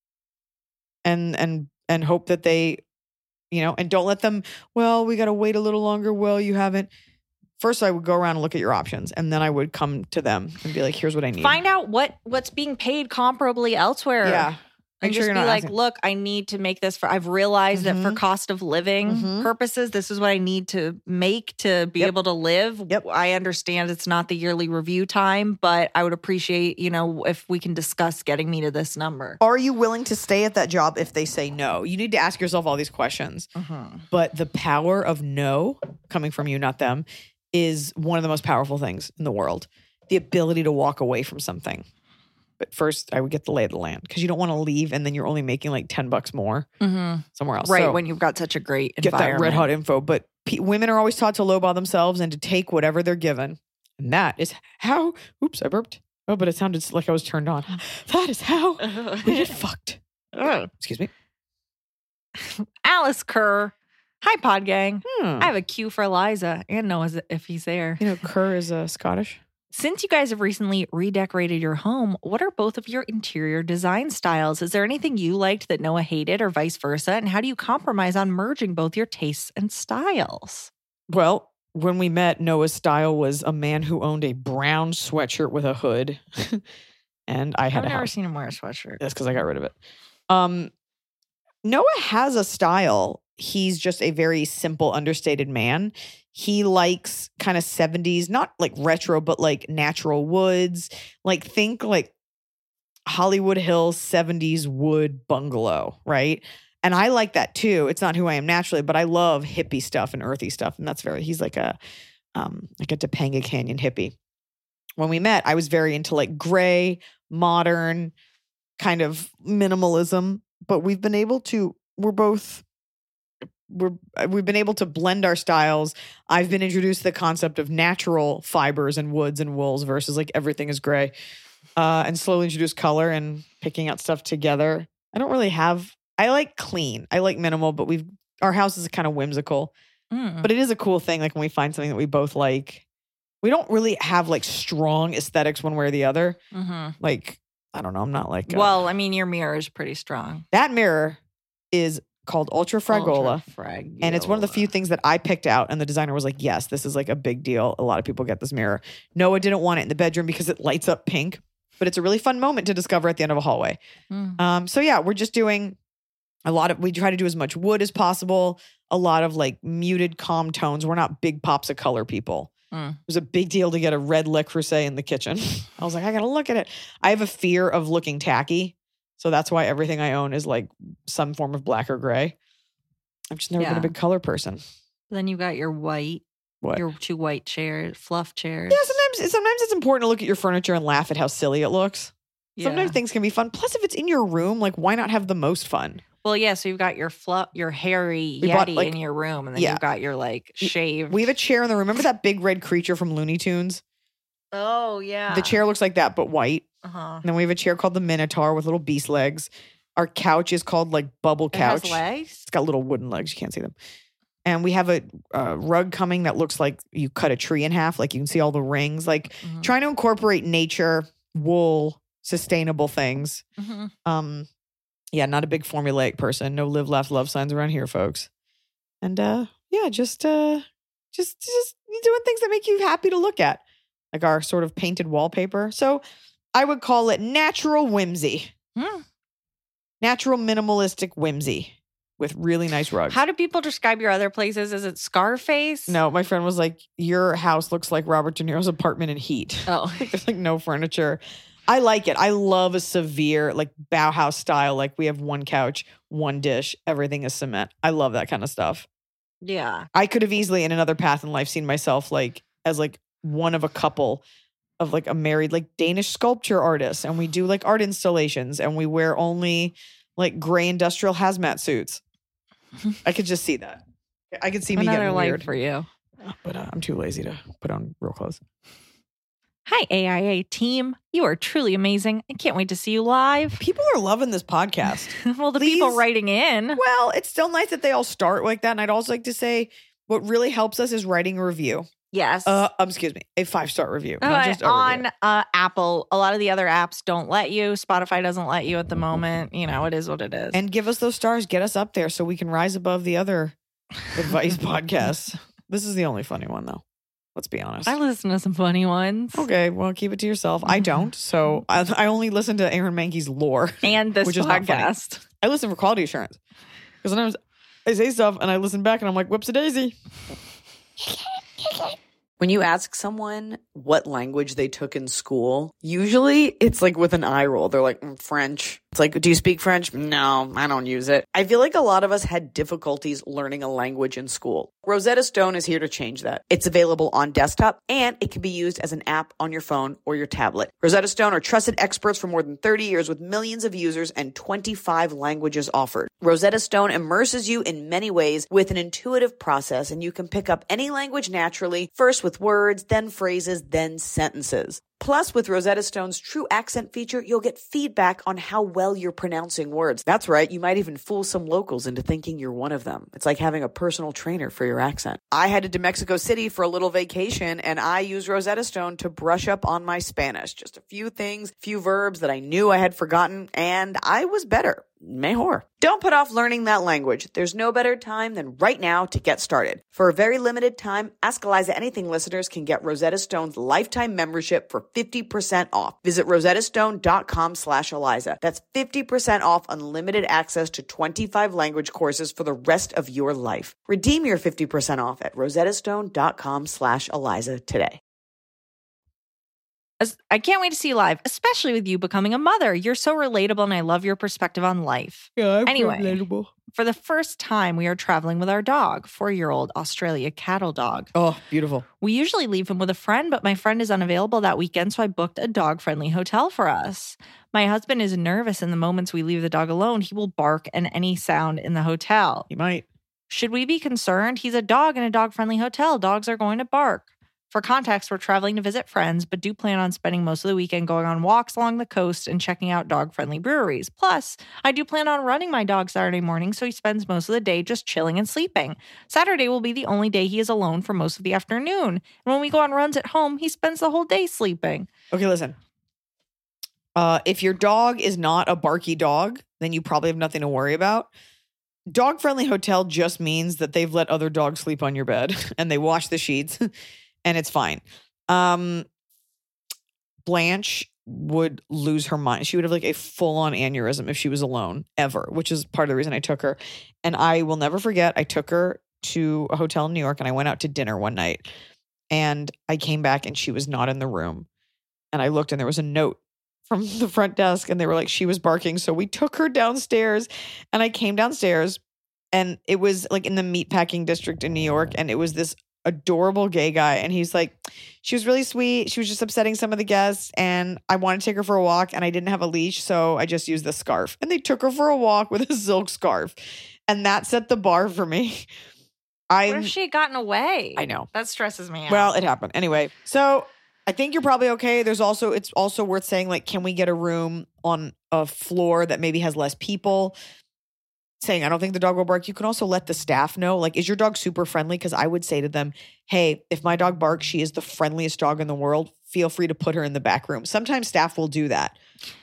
And hope that they, and don't let them, well, we got to wait a little longer. Well, you haven't. First, I would go around and look at your options, and then I would come to them and be like, here's what I need. Find out what's being paid comparably elsewhere. Yeah. And just be like, look, I need to make this I've realized that for cost of living purposes, this is what I need to make to be able to live. Yep. I understand it's not the yearly review time, but I would appreciate, if we can discuss getting me to this number. Are you willing to stay at that job if they say no? You need to ask yourself all these questions. But the power of no coming from you, not them, is one of the most powerful things in the world. The ability to walk away from something. But first, I would get the lay of the land because you don't want to leave and then you're only making like $10 more somewhere else. Right, so when you've got such a great get environment. that red hot info. But women are always taught to lowball themselves and to take whatever they're given. And that is how, oops, I burped. Oh, but it sounded like I was turned on. That is how we get fucked. Excuse me. Alice Kerr. Hi, Pod Gang. I have a cue for Eliza and Noah if he's there. Kerr is Scottish. Since you guys have recently redecorated your home, what are both of your interior design styles? Is there anything you liked that Noah hated or vice versa? And how do you compromise on merging both your tastes and styles? Well, when we met, Noah's style was a man who owned a brown sweatshirt with a hood. And I've never seen him wear a sweatshirt. That's because I got rid of it. Noah has a style. he's just a very simple, understated man. He likes kind of 70s, not like retro, but like natural woods. Like think like Hollywood Hills 70s wood bungalow, right? And I like that too. It's not who I am naturally, but I love hippie stuff and earthy stuff. And he's like a Topanga Canyon hippie. When we met, I was very into like gray, modern, kind of minimalism, but we've been able to blend our styles. I've been introduced to the concept of natural fibers and woods and wools versus like everything is gray, and slowly introduce color and picking out stuff together. I like clean. I like minimal, but our house is kind of whimsical, but it is a cool thing. Like when we find something that we both like, we don't really have like strong aesthetics one way or the other. Like, I don't know. I'm not like, well, I mean, your mirror is pretty strong. That mirror is called Ultra Fragola. And it's one of the few things that I picked out. And the designer was like, yes, this is like a big deal. A lot of people get this mirror. Noah didn't want it in the bedroom because it lights up pink, but it's a really fun moment to discover at the end of a hallway. So yeah, we're just doing we try to do as much wood as possible. A lot of like muted, calm tones. We're not big pops of color people. It was a big deal to get a red Le Creuset in the kitchen. I was like, I got to look at it. I have a fear of looking tacky. So that's why everything I own is like some form of black or gray. I've just never been a big color person. Then you got your your 2 white chairs, fluff chairs. Yeah, sometimes it's important to look at your furniture and laugh at how silly it looks. Sometimes things can be fun. Plus, if it's in your room, like why not have the most fun? Well, yeah, so you've got your hairy Yeti in your room, and then you've got your like shaved. We have a chair in the room. Remember that big red creature from Looney Tunes? Oh, yeah. The chair looks like that, but white. And then we have a chair called the Minotaur with little beast legs. Our couch is called like Bubble Couch. It has legs? It's got little wooden legs. You can't see them. And we have a rug coming that looks like you cut a tree in half. Like you can see all the rings. Like trying to incorporate nature, wool, sustainable things. Yeah, not a big formulaic person. No live, laugh, love signs around here, folks. And just doing things that make you happy to look at. Like our sort of painted wallpaper. So I would call it natural whimsy. Natural minimalistic whimsy with really nice rugs. How do people describe your other places? Is it Scarface? No, my friend was like, your house looks like Robert De Niro's apartment in Heat. Oh. There's like no furniture. I like it. I love a severe like Bauhaus style. Like we have one couch, one dish, everything is cement. I love that kind of stuff. Yeah. I could have easily in another path in life seen myself like as like one of a couple of like a married like Danish sculpture artist, and we do like art installations, and we wear only like gray industrial hazmat suits. I could just see that. I could see me getting weird for you. But I'm too lazy to put on real clothes. Hi, AIA team. You are truly amazing. I can't wait to see you live. People are loving this podcast. Well, the people writing in. Well, it's still nice that they all start like that. And I'd also like to say what really helps us is writing a review. Yes. Excuse me. A 5-star review. Not just a on review. Apple. A lot of the other apps don't let you. Spotify doesn't let you at the moment. You know, it is what it is. And give us those stars. Get us up there so we can rise above the other advice podcasts. This is the only funny one, though. Let's be honest. I listen to some funny ones. Okay, well, keep it to yourself. I don't. So I only listen to Aaron Mahnke's lore. And this which podcast. Is I listen for quality assurance. Because sometimes I say stuff and I listen back and I'm like, whoops a daisy. When you ask someone what language they took in school, usually it's like with an eye roll. They're like, French. It's like, do you speak French? No, I don't use it. I feel like a lot of us had difficulties learning a language in school. Rosetta Stone is here to change that. It's available on desktop, and it can be used as an app on your phone or your tablet. Rosetta Stone are trusted experts for more than 30 years with millions of users and 25 languages offered. Rosetta Stone immerses you in many ways with an intuitive process, and you can pick up any language naturally, first with words, then phrases, then sentences. Plus, with Rosetta Stone's True Accent feature, you'll get feedback on how well you're pronouncing words. That's right, you might even fool some locals into thinking you're one of them. It's like having a personal trainer for your accent. I headed to Mexico City for a little vacation, and I used Rosetta Stone to brush up on my Spanish. Just a few things, few verbs that I knew I had forgotten, and I was better. mejor. Don't put off learning that language. There's no better time than right now to get started. For a very limited time, Ask Eliza Anything listeners can get Rosetta Stone's lifetime membership for 50% off. Visit rosettastone.com/Eliza. That's 50% off unlimited access to 25 language courses for the rest of your life. Redeem your 50% off at rosettastone.com/Eliza today. I can't wait to see you live, especially with you becoming a mother. You're so relatable and I love your perspective on life. Yeah, anyway, relatable. For the first time, we are traveling with our dog, 4-year-old Australia cattle dog. Oh, beautiful. We usually leave him with a friend, but my friend is unavailable that weekend, so I booked a dog-friendly hotel for us. My husband is nervous in the moments we leave the dog alone. He will bark at any sound in the hotel. He might. Should we be concerned? He's a dog in a dog-friendly hotel. Dogs are going to bark. For context, we're traveling to visit friends, but do plan on spending most of the weekend going on walks along the coast and checking out dog-friendly breweries. Plus, I do plan on running my dog Saturday morning, so he spends most of the day just chilling and sleeping. Saturday will be the only day he is alone for most of the afternoon. And when we go on runs at home, he spends the whole day sleeping. Okay, listen. If your dog is not a barky dog, then you probably have nothing to worry about. Dog-friendly hotel just means that they've let other dogs sleep on your bed and they wash the sheets. And it's fine. Blanche would lose her mind. She would have like a full-on aneurysm if she was alone ever, which is part of the reason I took her. And I will never forget, I took her to a hotel in New York and I went out to dinner one night. And I came back and she was not in the room. And I looked and there was a note from the front desk and they were like, she was barking. So we took her downstairs and I came downstairs and it was like in the meatpacking district in New York. And it was this adorable gay guy. And he's like, she was really sweet. She was just upsetting some of the guests. And I wanted to take her for a walk and I didn't have a leash. So I just used the scarf. And they took her for a walk with a silk scarf. And that set the bar for me. What if she had gotten away? I know. That stresses me out. Well, it happened. Anyway, so I think you're probably okay. It's also worth saying, like, can we get a room on a floor that maybe has less people? Saying, I don't think the dog will bark. You can also let the staff know, like, is your dog super friendly? Because I would say to them, hey, if my dog barks, she is the friendliest dog in the world. Feel free to put her in the back room. Sometimes staff will do that.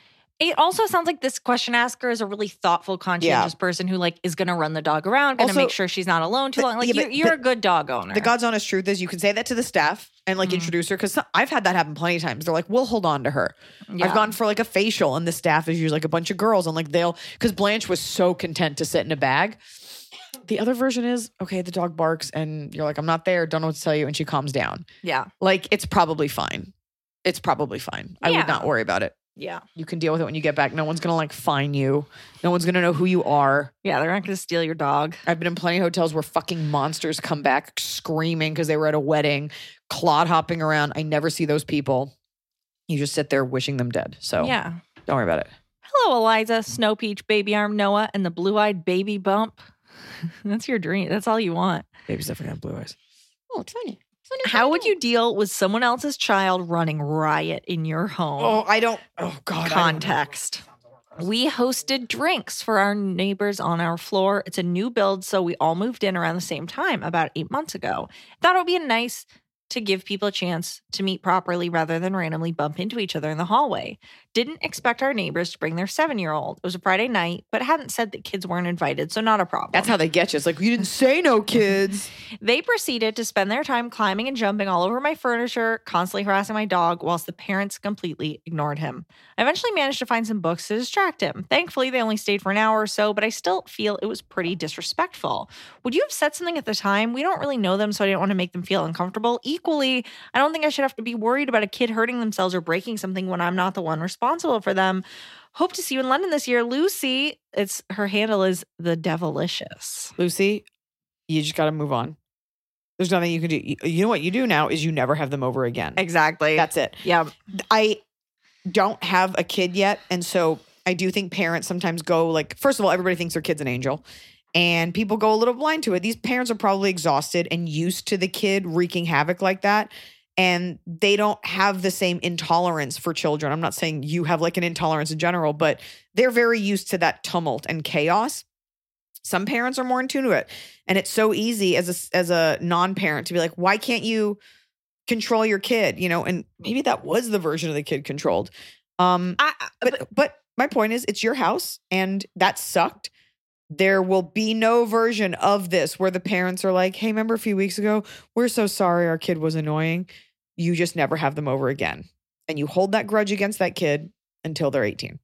It also sounds like this question asker is a really thoughtful, conscientious person who like is going to run the dog around, going to make sure she's not alone too long. Like you're a good dog owner. The God's honest truth is you can say that to the staff and like introduce her. Because I've had that happen plenty of times. They're like, we'll hold on to her. Yeah. I've gone for like a facial and the staff is usually like a bunch of girls and like because Blanche was so content to sit in a bag. The other version is, okay, the dog barks and you're like, I'm not there. Don't know what to tell you. And she calms down. Yeah. Like it's probably fine. It's probably fine. I would not worry about it. Yeah. You can deal with it when you get back. No one's going to like fine you. No one's going to know who you are. Yeah, they're not going to steal your dog. I've been in plenty of hotels where fucking monsters come back screaming because they were at a wedding, clod hopping around. I never see those people. You just sit there wishing them dead. So yeah, don't worry about it. Hello, Eliza, Snow Peach, Baby Arm Noah, and the blue-eyed baby bump. That's your dream. That's all you want. Babies definitely have blue eyes. Oh, it's funny. How would you deal with someone else's child running riot in your home? Oh, God. Context. We hosted drinks for our neighbors on our floor. It's a new build, so we all moved in around the same time, about 8 months ago. Thought it would be nice to give people a chance to meet properly rather than randomly bump into each other in the hallway. Didn't expect our neighbors to bring their 7-year-old. It was a Friday night, but hadn't said that kids weren't invited, so not a problem. That's how they get you. It's like, you didn't say no kids. They proceeded to spend their time climbing and jumping all over my furniture, constantly harassing my dog, whilst the parents completely ignored him. I eventually managed to find some books to distract him. Thankfully, they only stayed for an hour or so, but I still feel it was pretty disrespectful. Would you have said something at the time? We don't really know them, so I didn't want to make them feel uncomfortable. Equally, I don't think I should have to be worried about a kid hurting themselves or breaking something when I'm not the one responsible for them. Hope to see you in London this year. Lucy, her handle is the Devilicious. Lucy, you just got to move on. There's nothing you can do. You know what you do now is you never have them over again. Exactly. That's it. Yeah. I don't have a kid yet. And so I do think parents sometimes go like, first of all, everybody thinks their kid's an angel. And people go a little blind to it. These parents are probably exhausted and used to the kid wreaking havoc like that. And they don't have the same intolerance for children. I'm not saying you have like an intolerance in general, but they're very used to that tumult and chaos. Some parents are more in tune to it. And it's so easy as a non-parent to be like, why can't you control your kid? You know, and maybe that was the version of the kid controlled. But my point is, it's your house, and that sucked. There will be no version of this where the parents are like, hey, remember a few weeks ago? We're so sorry our kid was annoying. You just never have them over again. And you hold that grudge against that kid until they're 18.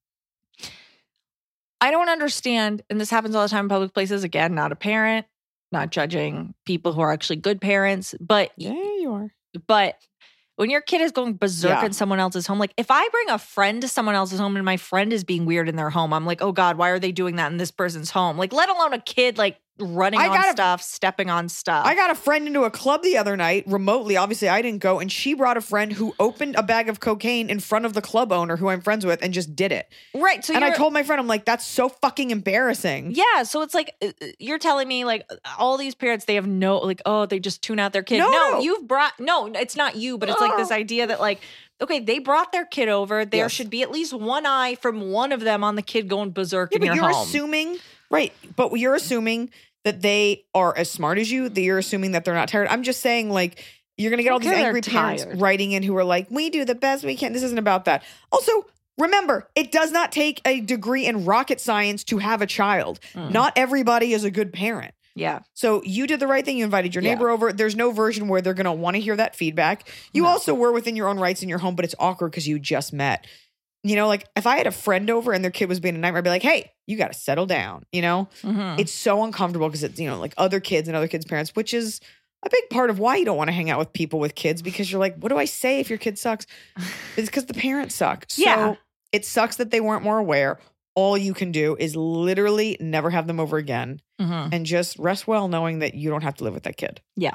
I don't understand, and this happens all the time in public places. Again, not a parent, not judging people who are actually good parents, but Yeah, you are. But when your kid is going berserk Yeah. in someone else's home, like if I bring a friend to someone else's home and my friend is being weird in their home, I'm like, oh God, why are they doing that in this person's home? Like, let alone a kid like running on stuff, stepping on stuff. I got a friend into a club the other night remotely. Obviously, I didn't go. And she brought a friend who opened a bag of cocaine in front of the club owner who I'm friends with and just did it. Right. So and I told my friend, I'm like, that's so fucking embarrassing. Yeah. So it's like, you're telling me like all these parents, they have no, like, oh, they just tune out their kid. No, you've brought, no, it's not you, but it's like this idea that like, okay, they brought their kid over. There should be at least one eye from one of them on the kid going berserk in your home. You're assuming, right. But you're assuming that they are as smart as you, that you're assuming that they're not tired. I'm just saying, like, you're going to get all these angry parents writing in who are like, we do the best we can. This isn't about that. Also, remember, it does not take a degree in rocket science to have a child. Not everybody is a good parent. Yeah. So you did the right thing. You invited your neighbor over. There's no version where they're going to want to hear that feedback. You also were within your own rights in your home, but it's awkward because you just met. You know, like if I had a friend over and their kid was being a nightmare, I'd be like, hey, you got to settle down. You know, it's so uncomfortable because it's, you know, like other kids and other kids' parents, which is a big part of why you don't want to hang out with people with kids, because you're like, what do I say if your kid sucks? It's because the parents suck. So it sucks that they weren't more aware. All you can do is literally never have them over again and just rest well knowing that you don't have to live with that kid. Yeah.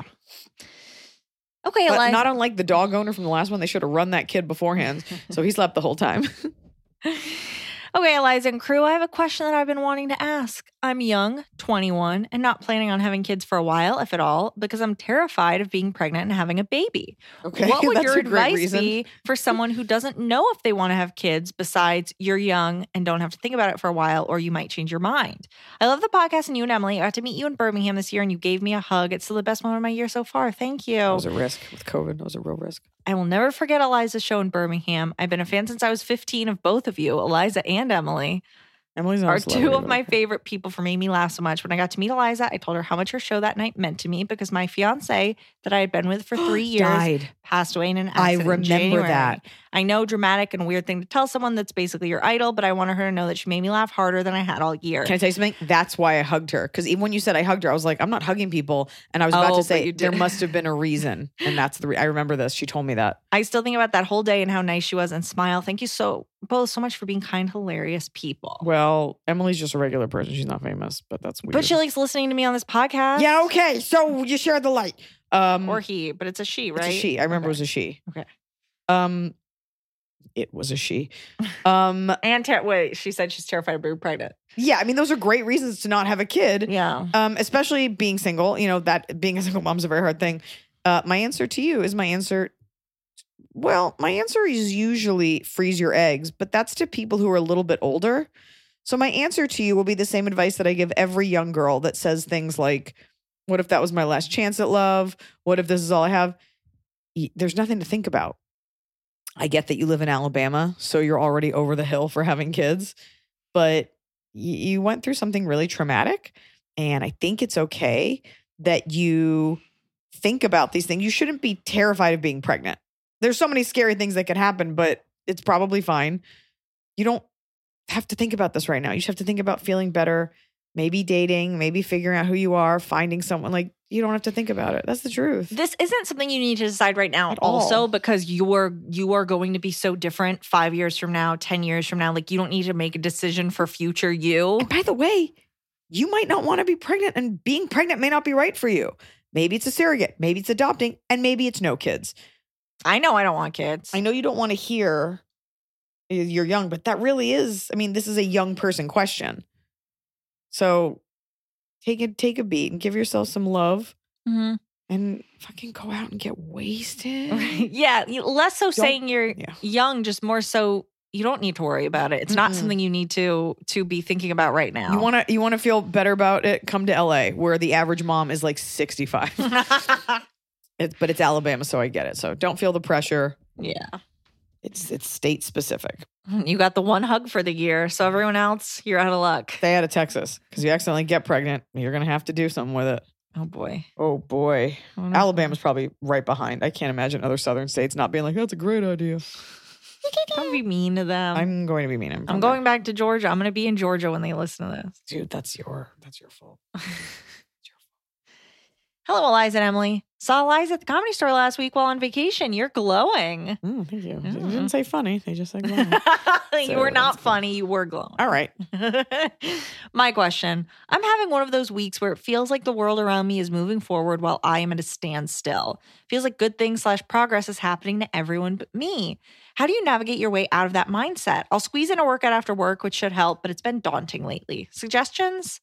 Okay, but Eliza. not unlike the dog owner from the last one, they should have run that kid beforehand. So he slept the whole time. Okay, Eliza and crew, I have a question that I've been wanting to ask. I'm young, 21, and not planning on having kids for a while, if at all, because I'm terrified of being pregnant and having a baby. Okay, what would that's your a great advice reason. be for someone who doesn't know if they want to have kids besides you're young and don't have to think about it for a while, or you might change your mind? I love the podcast and you and Emily. I got to meet you in Birmingham this year and you gave me a hug. It's still the best moment of my year so far. Thank you. That was a risk with COVID. That was a real risk. I will never forget Eliza's show in Birmingham. I've been a fan since I was 15 of both of you, Eliza and Emily. Emily's not Are a celebrity, two of but my okay. favorite people for making me laugh so much. When I got to meet Eliza, I told her how much her show that night meant to me because my fiance that I had been with for 3 years Died. passed away in an I accident in remember January. that. I know, dramatic and a weird thing to tell someone that's basically your idol, but I wanted her to know that she made me laugh harder than I had all year. Can I tell you something? That's why I hugged her. Because even when you said I hugged her, I was like, I'm not hugging people. And I was about Oh, to but say you did. there must have been a reason. And that's the I remember this. She told me that. I still think about that whole day and how nice she was and smile. Thank you both so much for being kind, hilarious people. Well, Emily's just a regular person. She's not famous, but that's weird. But she likes listening to me on this podcast. Yeah, okay. So you share the light. Or he, but it's a she, right? It's a she. I remember it was a she. Okay. It was a she. And wait, she said she's terrified of being pregnant. Yeah, I mean, those are great reasons to not have a kid. Yeah. Especially being single. You know, that being a single mom is a very hard thing. My answer to you is my answer is usually freeze your eggs, but that's to people who are a little bit older. So my answer to you will be the same advice that I give every young girl that says things like, what if that was my last chance at love? What if this is all I have? There's nothing to think about. I get that you live in Alabama, so you're already over the hill for having kids, but you went through something really traumatic. And I think it's okay that you think about these things. You shouldn't be terrified of being pregnant. There's so many scary things that could happen, but it's probably fine. You don't have to think about this right now. You just have to think about feeling better, maybe dating, maybe figuring out who you are, finding someone. Like, you don't have to think about it. That's the truth. This isn't something you need to decide right now At all. also because you are going to be so different 5 years from now, 10 years from now. Like, you don't need to make a decision for future you. And by the way, you might not want to be pregnant, and being pregnant may not be right for you. Maybe it's a surrogate, maybe it's adopting, and maybe it's no kids. I know I don't want kids. I know you don't want to hear you're young, but that really is, I mean, this is a young person question. So take a beat and give yourself some love and fucking go out and get wasted. Yeah, less so saying you're yeah. young, just more so you don't need to worry about it. It's not something you need to be thinking about right now. You want to feel better about it? Come to LA, where the average mom is like 65. But it's Alabama, so I get it. So don't feel the pressure. Yeah. It's state specific. You got the one hug for the year. So everyone else, you're out of luck. Stay out of Texas because you accidentally get pregnant. You're going to have to do something with it. Oh, boy. Oh, boy. Oh, no. Alabama's probably right behind. I can't imagine other southern states not being like, that's a great idea. Don't be mean to them. I'm going to be mean. I'm going back to Georgia. I'm going to be in Georgia when they listen to this. Dude, that's your fault. Hello, Eliza and Emily. Saw Eliza at the Comedy Store last week while on vacation. You're glowing. Thank you. They didn't say funny. They just said glowing. You were not funny. You were glowing. All right. My question. I'm having one of those weeks where it feels like the world around me is moving forward while I am at a standstill. Feels like good things / progress is happening to everyone but me. How do you navigate your way out of that mindset? I'll squeeze in a workout after work, which should help, but it's been daunting lately. Suggestions?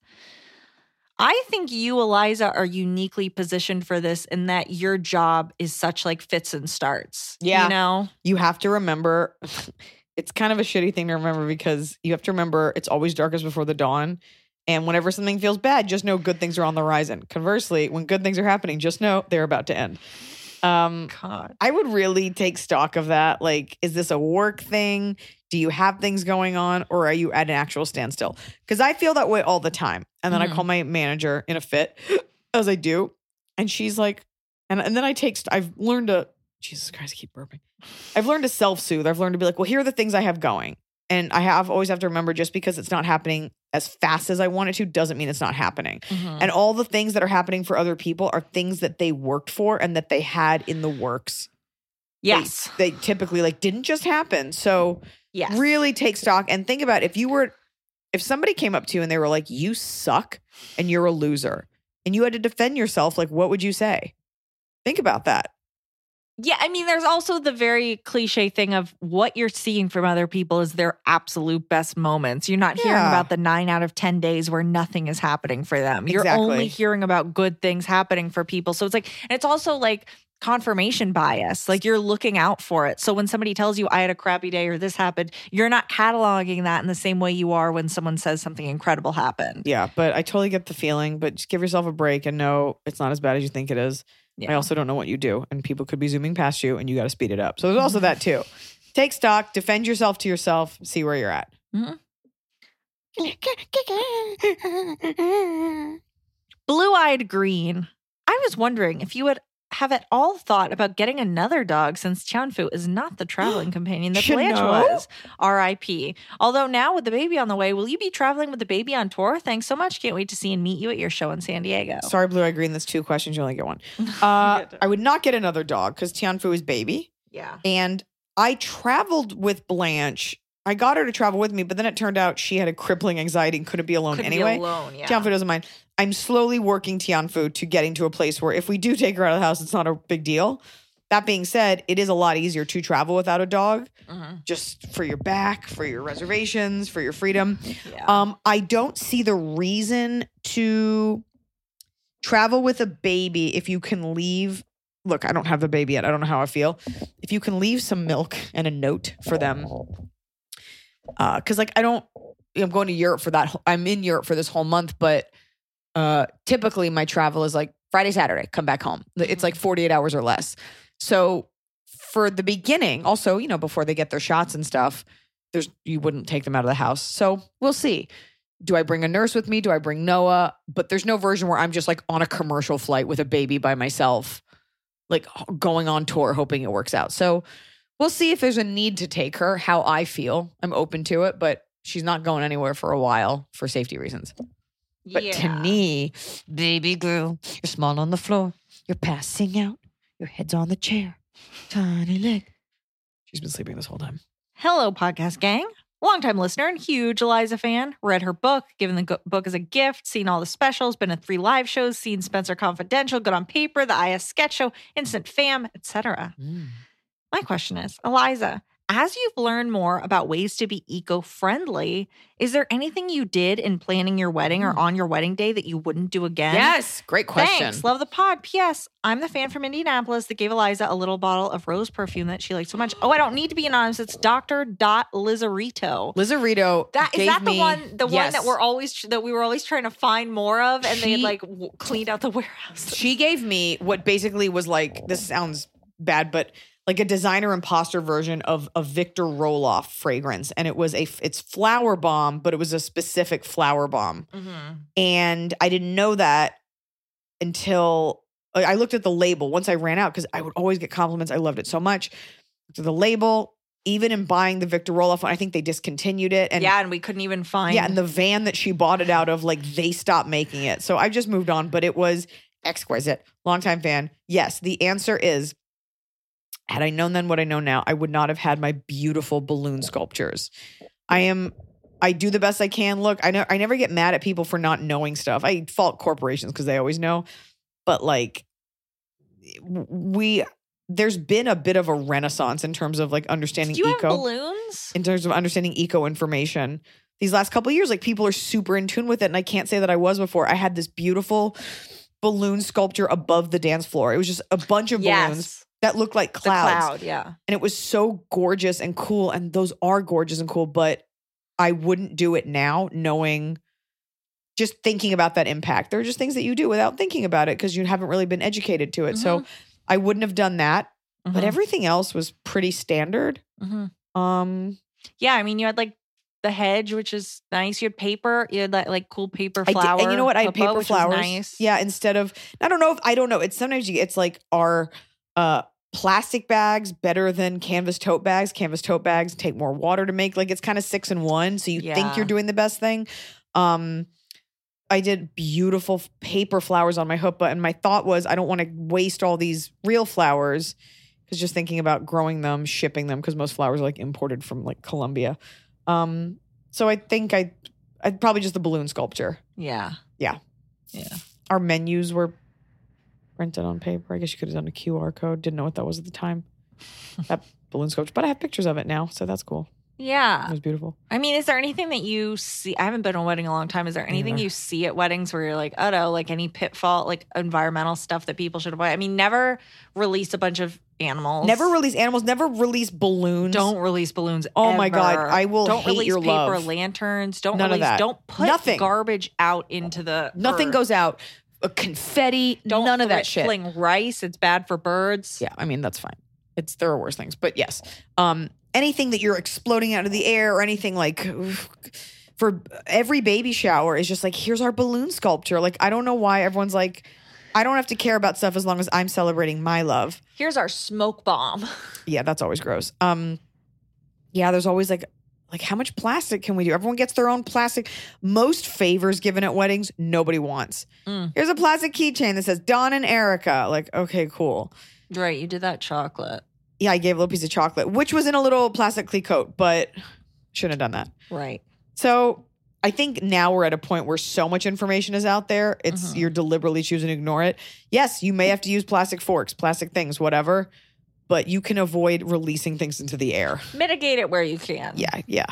I think you, Eliza, are uniquely positioned for this in that your job is such like fits and starts. Yeah. You know? You have to remember, it's kind of a shitty thing to remember because you have to remember it's always darkest before the dawn. And whenever something feels bad, just know good things are on the horizon. Conversely, when good things are happening, just know they're about to end. God. I would really take stock of that. Like, is this a work thing? Do you have things going on or are you at an actual standstill? Because I feel that way all the time. And then I call my manager in a fit, as I do. And she's like, and then I've learned to, Jesus Christ, I keep burping. I've learned to self-soothe. I've learned to be like, well, here are the things I have going. And I always have to remember just because it's not happening as fast as I want it to doesn't mean it's not happening. And all the things that are happening for other people are things that they worked for and that they had in the works. Yes. They typically like didn't just happen. So Yes. really take stock and think about if somebody came up to you and they were like, you suck and you're a loser and you had to defend yourself, like, what would you say? Think about that. Yeah, I mean, there's also the very cliche thing of what you're seeing from other people is their absolute best moments. You're not hearing about the 9 out of 10 days where nothing is happening for them. You're only hearing about good things happening for people. So it's like, and it's also like confirmation bias. Like you're looking out for it. So when somebody tells you I had a crappy day or this happened, you're not cataloging that in the same way you are when someone says something incredible happened. Yeah, but I totally get the feeling, but just give yourself a break and know it's not as bad as you think it is. Yeah. I also don't know what you do, and people could be zooming past you, and you got to speed it up. So there's also that too. Take stock, defend yourself to yourself, see where you're at. Blue-eyed green. I was wondering if you would have at all thought about getting another dog since Tianfu is not the traveling companion that Blanche was. R.I.P. Although now with the baby on the way, will you be traveling with the baby on tour? Thanks so much. Can't wait to see and meet you at your show in San Diego. Sorry, Blue-eyed green. That's 2 questions. You only get 1. I would not get another dog because Tianfu is baby. Yeah. And I traveled with Blanche. I got her to travel with me, but then it turned out she had a crippling anxiety and couldn't be alone anyway. Tianfu doesn't mind. I'm slowly working Tianfu to getting to a place where if we do take her out of the house, it's not a big deal. That being said, it is a lot easier to travel without a dog, just for your back, for your reservations, for your freedom. Yeah. I don't see the reason to travel with a baby if you can leave. Look, I don't have the baby yet. I don't know how I feel. If you can leave some milk and a note for them. Because like I'm going to Europe for that. I'm in Europe for this whole month, but typically my travel is like Friday, Saturday, come back home. It's like 48 hours or less. So for the beginning, also, you know, before they get their shots and stuff, you wouldn't take them out of the house. So we'll see. Do I bring a nurse with me? Do I bring Noah? But there's no version where I'm just like on a commercial flight with a baby by myself, like going on tour, hoping it works out. So we'll see if there's a need to take her, how I feel. I'm open to it, but she's not going anywhere for a while for safety reasons. But to me, baby girl, you're small on the floor. You're passing out. Your head's on the chair. Tiny leg. She's been sleeping this whole time. Hello, podcast gang. Longtime listener and huge Eliza fan. Read her book, given the book as a gift, seen all the specials, been at 3 live shows, seen Spencer Confidential, Good on Paper, the IS Sketch Show, Instant Fam, etc. My question is, Eliza, as you've learned more about ways to be eco-friendly, is there anything you did in planning your wedding or on your wedding day that you wouldn't do again? Yes. Great question. Thanks. Love the pod. P.S. I'm the fan from Indianapolis that gave Eliza a little bottle of rose perfume that she liked so much. Oh, I don't need to be anonymous. It's Dr. Lizarito. Lizarito. Is that the one that we were always trying to find more of, and they had like cleaned out the warehouse. She gave me what basically was like, this sounds bad, but like a designer imposter version of a Victor Roloff fragrance. And it's Flower Bomb, but it was a specific flower bomb. And I didn't know that until I looked at the label once I ran out, because I would always get compliments. I loved it so much. So the label, even in buying the Victor Roloff one, I think they discontinued it. And and we couldn't even find. Yeah, and the van that she bought it out of, like, they stopped making it. So I just moved on, but it was exquisite. Longtime fan. Yes, the answer is, had I known then what I know now, I would not have had my beautiful balloon sculptures. I do the best I can. Look, I never get mad at people for not knowing stuff. I fault corporations because they always know. But like, there's been a bit of a renaissance in terms of like understanding Do you eco. have balloons? In terms of understanding eco information. These last couple of years, like, people are super in tune with it. And I can't say that I was before. I had this beautiful balloon sculpture above the dance floor. It was just a bunch of balloons that looked like clouds. The cloud, And it was so gorgeous and cool. And those are gorgeous and cool, but I wouldn't do it now, just thinking about that impact. There are just things that you do without thinking about it because you haven't really been educated to it. So I wouldn't have done that. But everything else was pretty standard. Yeah, I mean, you had like the hedge, which is nice. You had paper. You had that like cool paper flower. And you know what? I had papa, paper flowers. Nice. Yeah, instead of, I don't know. It's sometimes it's like our plastic bags better than canvas tote bags. Canvas tote bags take more water to make. Like, it's kind of 6 in 1. So you think you're doing the best thing. I did beautiful paper flowers on my huppah. And my thought was, I don't want to waste all these real flowers, because just thinking about growing them, shipping them, because most flowers are like imported from like Colombia. So I think I'd probably just the balloon sculpture. Yeah. Our menus were printed on paper. I guess you could have done a QR code. Didn't know what that was at the time. That balloon sculpture. But I have pictures of it now, so that's cool. Yeah. It was beautiful. I mean, is there anything that you see? I haven't been to a wedding in a long time. Is there anything you see at weddings where you're like, oh no, like any pitfall, like environmental stuff that people should avoid? I mean, never release a bunch of animals. Never release animals. Never release balloons. Don't release balloons. Oh my God. I will Don't hate release your paper love. lanterns. Don't None of release. that. Don't put Nothing. garbage out into the Nothing earth. goes out. Confetti. Don't none of that shit. Fling rice. It's bad for birds. Yeah, I mean, that's fine. There are worse things. But yes. Anything that you're exploding out of the air or anything like for every baby shower is just like, here's our balloon sculpture. Like, I don't know why everyone's like, I don't have to care about stuff as long as I'm celebrating my love. Here's our smoke bomb. Yeah, that's always gross. Yeah, there's always like how much plastic can we do? Everyone gets their own plastic. Most favors given at weddings, nobody wants. Here's a plastic keychain that says Dawn and Erica. Like, okay, cool. Right, you did that chocolate. Yeah, I gave a little piece of chocolate, which was in a little plastic coat, but shouldn't have done that. Right. So I think now we're at a point where so much information is out there. It's you're deliberately choosing to ignore it. Yes, you may have to use plastic forks, plastic things, whatever, but you can avoid releasing things into the air. Mitigate it where you can. Yeah.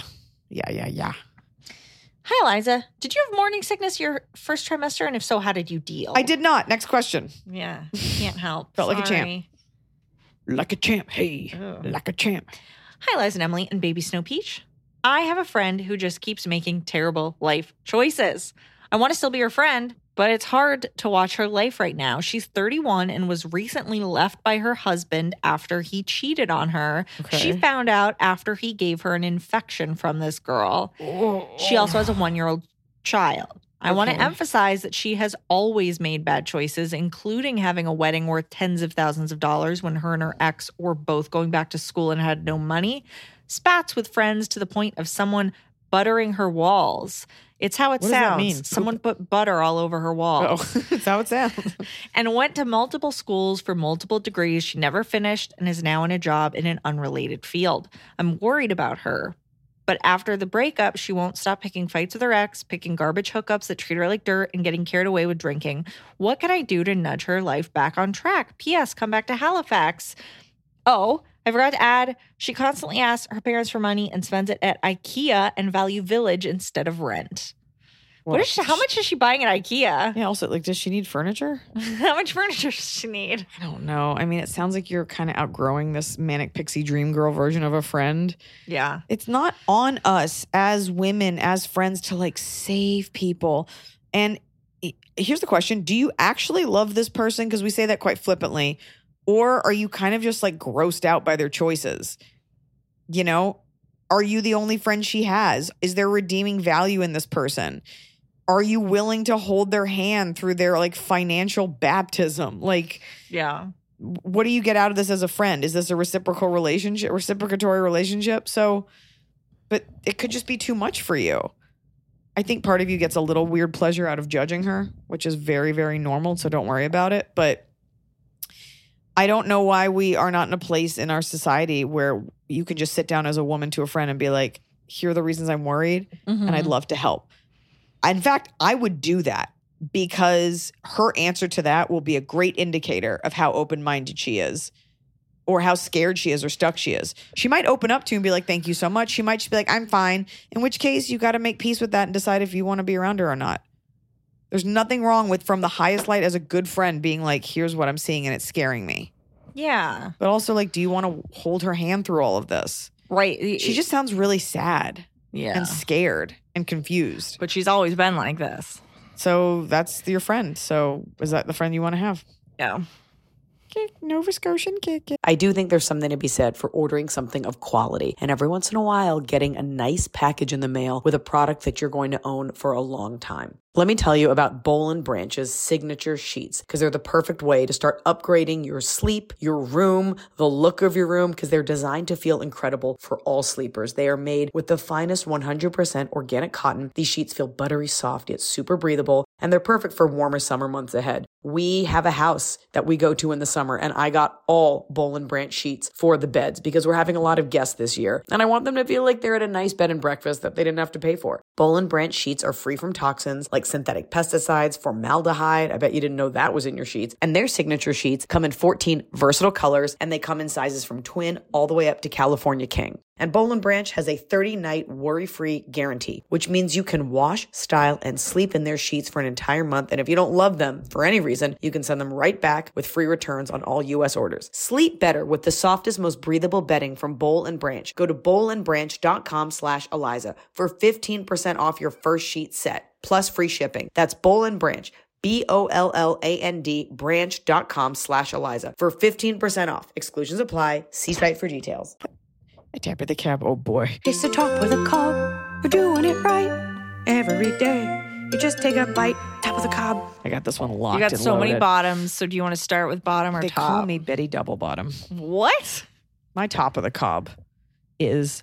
Hi, Eliza. Did you have morning sickness your first trimester? And if so, how did you deal? I did not. Next question. Yeah. Can't help. Felt like a champ. Sorry. Like a champ. Hey, like a champ. Hi, Eliza and Emily and baby Snow Peach. I have a friend who just keeps making terrible life choices. I want to still be her friend, but it's hard to watch her life right now. She's 31 and was recently left by her husband after he cheated on her. Okay. She found out after he gave her an infection from this girl. She also has a 1-year-old child. I want to emphasize that she has always made bad choices, including having a wedding worth tens of thousands of dollars when her and her ex were both going back to school and had no money. Spats with friends to the point of someone buttering her walls. It's how it What does that sounds. mean? Someone put butter all over her walls. Oh, that's how it sounds. And went to multiple schools for multiple degrees. She never finished and is now in a job in an unrelated field. I'm worried about her. But after the breakup, she won't stop picking fights with her ex, picking garbage hookups that treat her like dirt, and getting carried away with drinking. What can I do to nudge her life back on track? P.S. Come back to Halifax. Oh, I forgot to add, she constantly asks her parents for money and spends it at IKEA and Value Village instead of rent. How much is she buying at IKEA? Yeah, also, like, does she need furniture? How much furniture does she need? I don't know. I mean, it sounds like you're kind of outgrowing this manic pixie dream girl version of a friend. Yeah. It's not on us as women, as friends, to like save people. And here's the question. Do you actually love this person? Because we say that quite flippantly. Or are you kind of just like grossed out by their choices? You know, are you the only friend she has? Is there redeeming value in this person? Are you willing to hold their hand through their like financial baptism? Like, Yeah. what do you get out of this as a friend? Is this a reciprocatory relationship? So, but it could just be too much for you. I think part of you gets a little weird pleasure out of judging her, which is very, very normal. So don't worry about it. But I don't know why we are not in a place in our society where you can just sit down as a woman to a friend and be like, here are the reasons I'm worried and I'd love to help. In fact, I would do that because her answer to that will be a great indicator of how open-minded she is or how scared she is or stuck she is. She might open up to you and be like, thank you so much. She might just be like, I'm fine. In which case, you got to make peace with that and decide if you want to be around her or not. There's nothing wrong with from the highest light as a good friend being like, here's what I'm seeing and it's scaring me. Yeah. But also like, do you want to hold her hand through all of this? Right. She just sounds really sad and scared and confused. But she's always been like this. So that's your friend. So is that the friend you want to have? Yeah. Nova Scotian kick it. I do think there's something to be said for ordering something of quality and every once in a while getting a nice package in the mail with a product that you're going to own for a long time. Let me tell you about Boll & Branch's signature sheets because they're the perfect way to start upgrading your sleep, your room, the look of your room because they're designed to feel incredible for all sleepers. They are made with the finest 100% organic cotton. These sheets feel buttery soft yet super breathable and they're perfect for warmer summer months ahead. We have a house that we go to in the summer and I got all Boll & Branch sheets for the beds because we're having a lot of guests this year and I want them to feel like they're at a nice bed and breakfast that they didn't have to pay for. Boll & Branch sheets are free from toxins like synthetic pesticides, formaldehyde. I bet you didn't know that was in your sheets. And their signature sheets come in 14 versatile colors and they come in sizes from twin all the way up to California King. And Boll & Branch has a 30-night worry-free guarantee, which means you can wash, style, and sleep in their sheets for an entire month. And if you don't love them for any reason, you can send them right back with free returns on all U.S. orders. Sleep better with the softest, most breathable bedding from Boll & Branch. Go to bollandbranch.com/Eliza for 15% off your first sheet set, plus free shipping. That's Boll & Branch. BOLLAND branch.com/Eliza for 15% off. Exclusions apply. See site for details. I tap at the cab. Oh boy. It's the talk with a cob. We're doing it right every day. You just take a bite, top of the cob. I got this one locked. You got and so many loaded. bottoms. So do you want to start with bottom or They top? call me Betty Double Bottom. What? My top of the cob is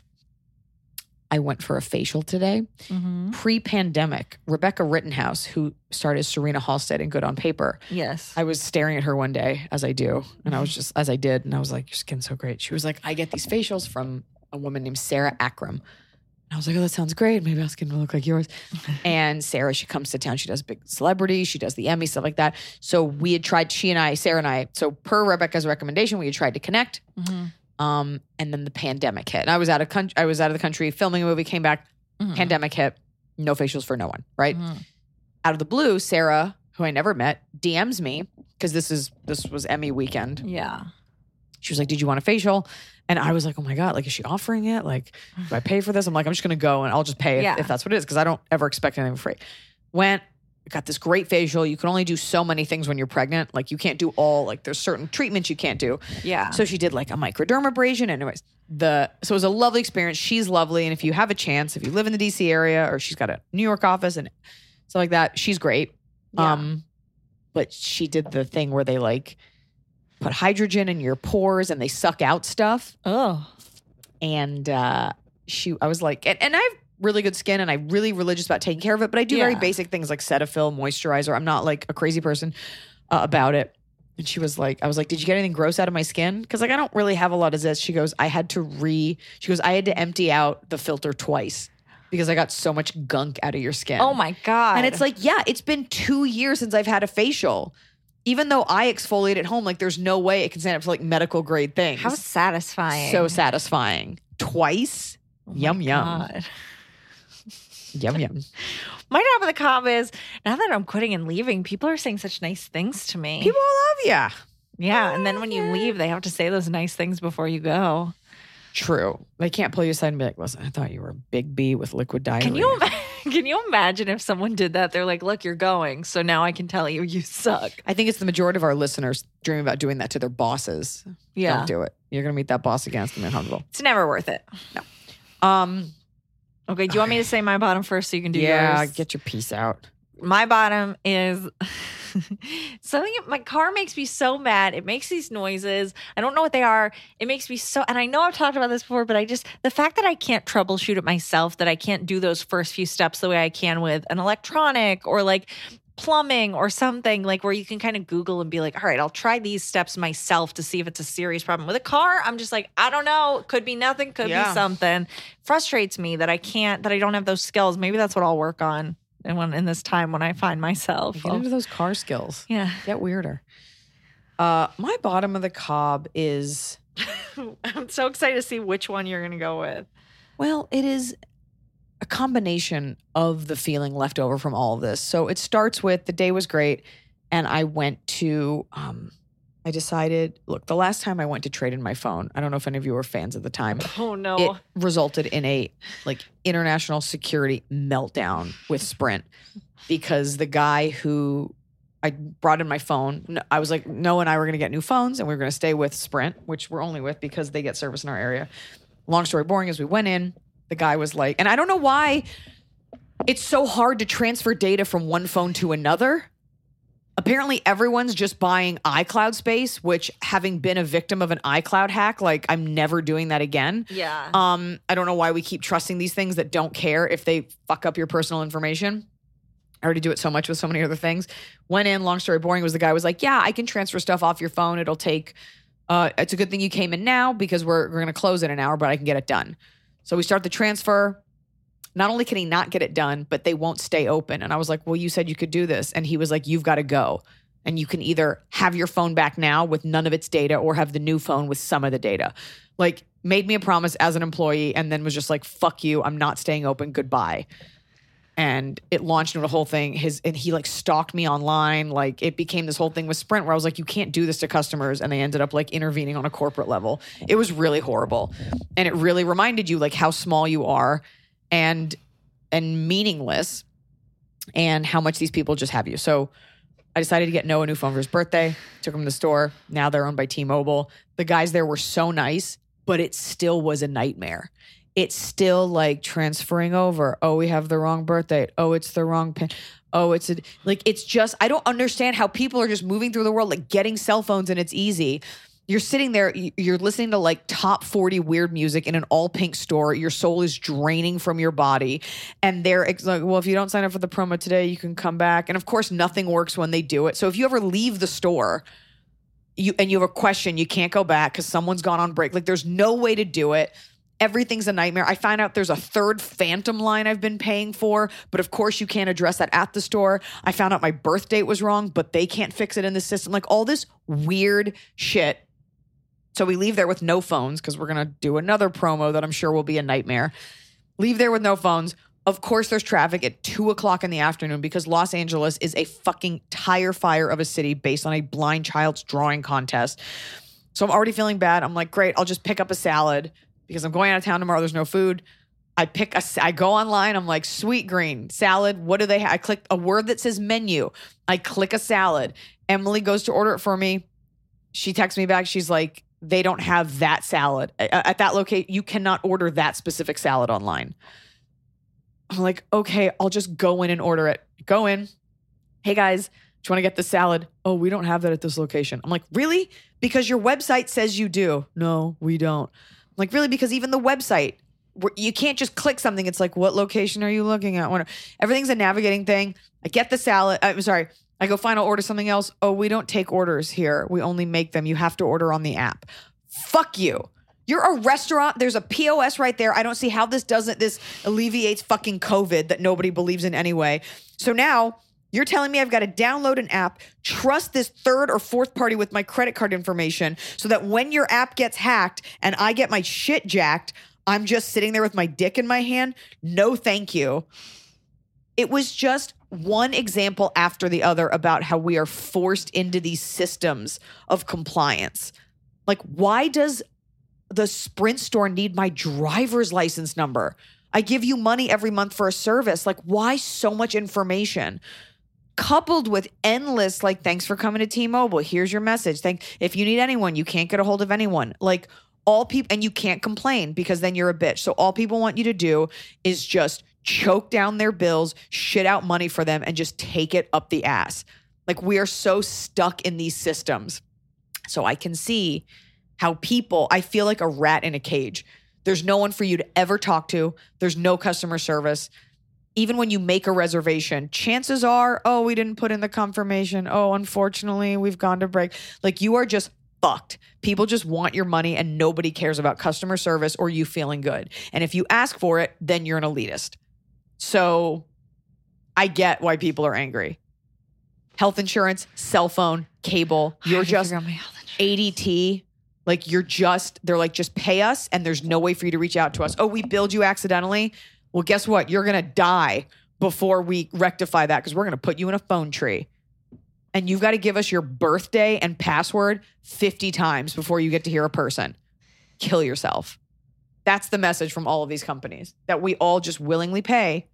I went for a facial today. Pre-pandemic, Rebecca Rittenhouse, who started Serena Halstead in Good on Paper. Yes. I was staring at her one day, as I do, and I was just, as I did, and I was like, your skin's so great. She was like, I get these facials from a woman named Sarah Akram. And I was like, oh, that sounds great. Maybe my skin will look like yours. And Sarah, she comes to town. She does big celebrities. She does the Emmy, stuff like that. So we had tried, Sarah and I, so per Rebecca's recommendation, we had tried to connect. And then the pandemic hit. And I was out of the country filming a movie, came back, pandemic hit, no facials for no one, right? Out of the blue, Sarah, who I never met, DMs me because this was Emmy weekend. Yeah. She was like, did you want a facial? And I was like, oh my God, like, is she offering it? Like, do I pay for this? I'm like, I'm just going to go and I'll just pay if that's what it is because I don't ever expect anything for free. Went, got this great facial. You can only do so many things when you're pregnant. Like, you can't do all, like, there's certain treatments you can't do. Yeah. So she did like a microdermabrasion. Anyways, so it was a lovely experience. She's lovely. And if you have a chance, if you live in the DC area or she's got a New York office and stuff like that, she's great. Yeah. But she did the thing where they like put hydrogen in your pores and they suck out stuff. Oh. And I was like, and I have really good skin and I'm really religious about taking care of it, but I do very basic things like Cetaphil, moisturizer. I'm not like a crazy person about it. And she was like, I was like, did you get anything gross out of my skin? Because like I don't really have a lot of zits. She goes, I had to empty out the filter twice because I got so much gunk out of your skin. Oh my God. And it's like, yeah, it's been 2 years since I've had a facial. Even though I exfoliate at home, like there's no way it can stand up for like medical grade things. How satisfying. So satisfying. Twice. Yum, yum. God. Yum, yum. My top of the cob is, now that I'm quitting and leaving, people are saying such nice things to me. People love ya. Yeah. And then when you leave, they have to say those nice things before you go. True. They can't pull you aside and be like, listen, I thought you were a big B with liquid diarrhea. Can you imagine if someone did that? They're like, look, you're going. So now I can tell you, you suck. I think it's the majority of our listeners dream about doing that to their bosses. Yeah. Don't do it. You're going to meet that boss again. It's going to be uncomfortable. It's never worth it. No. Okay, do you want me to say my bottom first so you can do Yeah, yours? get your piece out. My bottom is something. My car makes me so mad. It makes these noises. I don't know what they are. It makes me so, and I know I've talked about this before, but the fact that I can't troubleshoot it myself, that I can't do those first few steps the way I can with an electronic or like plumbing or something, like where you can kind of Google and be like, all right, I'll try these steps myself to see if it's a serious problem. With a car, I'm just like, I don't know. Could be nothing, could be something. Frustrates me that I don't have those skills. Maybe that's what I'll work on in this time when I find myself. Get into those car skills. Yeah. Get weirder. My bottom of the cob is... I'm so excited to see which one you're going to go with. Well, it is a combination of the feeling left over from all of this. So it starts with the day was great, and I went to, I decided, look, the last time I went to trade in my phone, I don't know if any of you were fans at the time. Oh, no. It resulted in a international security meltdown with Sprint because the guy who I brought in my phone, I was like, Noah and I were going to get new phones and we were going to stay with Sprint, which we're only with because they get service in our area. Long story boring, as we went in, the guy was like, and I don't know why it's so hard to transfer data from one phone to another. Apparently everyone's just buying iCloud space, which, having been a victim of an iCloud hack, like, I'm never doing that again. Yeah. I don't know why we keep trusting these things that don't care if they fuck up your personal information. I already do it so much with so many other things. Went in, long story boring, was the guy was like, yeah, I can transfer stuff off your phone. It'll take, it's a good thing you came in now because we're going to close in an hour, but I can get it done. So we start the transfer. Not only can he not get it done, but they won't stay open. And I was like, well, you said you could do this. And he was like, you've got to go. And you can either have your phone back now with none of its data or have the new phone with some of the data. Like, made me a promise as an employee and then was just like, fuck you, I'm not staying open, goodbye. And it launched into a whole thing. And he like stalked me online. Like, it became this whole thing with Sprint where I was like, you can't do this to customers. And they ended up like intervening on a corporate level. It was really horrible. And it really reminded you like how small you are and meaningless and how much these people just have you. So I decided to get Noah a new phone for his birthday. Took him to the store. Now they're owned by T-Mobile. The guys there were so nice, but it still was a nightmare. It's still like transferring over. Oh, we have the wrong birth date. Oh, it's the wrong pin. Oh, it's just, I don't understand how people are just moving through the world, like getting cell phones and it's easy. You're sitting there, you're listening to like top 40 weird music in an all pink store. Your soul is draining from your body. And they're like, well, if you don't sign up for the promo today, you can come back. And of course, nothing works when they do it. So if you ever leave the store you have a question, you can't go back because someone's gone on break. Like, there's no way to do it. Everything's a nightmare. I find out there's a third phantom line I've been paying for, but of course you can't address that at the store. I found out my birth date was wrong, but they can't fix it in the system. Like, all this weird shit. So we leave there with no phones because we're going to do another promo that I'm sure will be a nightmare. Leave there with no phones. Of course, there's traffic at 2:00 in the afternoon because Los Angeles is a fucking tire fire of a city based on a blind child's drawing contest. So I'm already feeling bad. I'm like, great, I'll just pick up a salad because I'm going out of town tomorrow. There's no food. I go online. I'm like, sweet green salad. What do they have? I click a word that says menu. I click a salad. Emily goes to order it for me. She texts me back. She's like, they don't have that salad at that location. You cannot order that specific salad online. I'm like, okay, I'll just go in and order it. Go in. Hey guys, do you want to get the salad? Oh, we don't have that at this location. I'm like, really? Because your website says you do. No, we don't. I'm like, really? Because even the website, you can't just click something. It's like, what location are you looking at? Everything's a navigating thing. I get the salad. I'm sorry. I go, fine, I'll order something else. Oh, we don't take orders here. We only make them. You have to order on the app. Fuck you. You're a restaurant. There's a POS right there. I don't see how this alleviates fucking COVID that nobody believes in anyway. So now you're telling me I've got to download an app, trust this third or fourth party with my credit card information so that when your app gets hacked and I get my shit jacked, I'm just sitting there with my dick in my hand? No, thank you. It was just one example after the other about how we are forced into these systems of compliance. Like, why does the Sprint store need my driver's license number? I give you money every month for a service. Like, why so much information? Coupled with endless, like, thanks for coming to T-Mobile. Here's your message. If you need anyone, you can't get a hold of anyone. Like, all people, and you can't complain because then you're a bitch. So all people want you to do is just choke down their bills, shit out money for them, and just take it up the ass. Like, we are so stuck in these systems. So I can see how people, I feel like a rat in a cage. There's no one for you to ever talk to. There's no customer service. Even when you make a reservation, chances are, oh, we didn't put in the confirmation. Oh, unfortunately, we've gone to break. Like, you are just fucked. People just want your money and nobody cares about customer service or you feeling good. And if you ask for it, then you're an elitist. So I get why people are angry. Health insurance, cell phone, cable, you're just ADT. Like, they're like, just pay us and there's no way for you to reach out to us. Oh, we billed you accidentally. Well, guess what? You're going to die before we rectify that because we're going to put you in a phone tree. And you've got to give us your birthday and password 50 times before you get to hear a person. Kill yourself. That's the message from all of these companies that we all just willingly pay.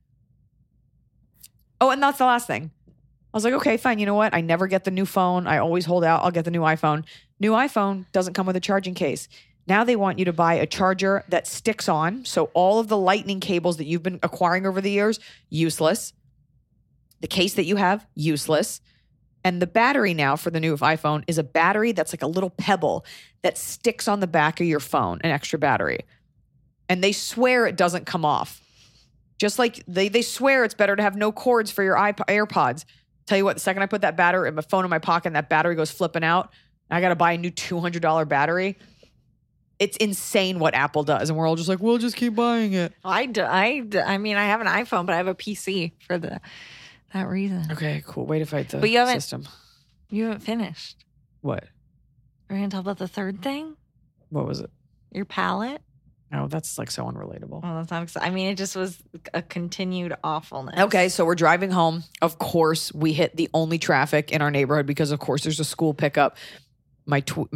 Oh, and that's the last thing. I was like, okay, fine. You know what? I never get the new phone. I always hold out. I'll get the new iPhone. New iPhone doesn't come with a charging case. Now they want you to buy a charger that sticks on. So all of the lightning cables that you've been acquiring over the years, useless. The case that you have, useless. And the battery now for the new iPhone is a battery that's like a little pebble that sticks on the back of your phone, an extra battery. And they swear it doesn't come off. Just like they swear it's better to have no cords for your AirPods. Tell you what, the second I put that battery in my phone in my pocket and that battery goes flipping out, and I got to buy a new $200 battery. It's insane what Apple does. And we're all just like, we'll just keep buying it. I mean, I have an iPhone, but I have a PC for that reason. Okay, cool. Way to fight the system. You haven't finished. What? We're going to talk about the third thing? What was it? Your palate? Oh, that's like so unrelatable. Well, that's not exciting. I mean, it just was a continued awfulness. Okay, so we're driving home. Of course, we hit the only traffic in our neighborhood because, of course, there's a school pickup. My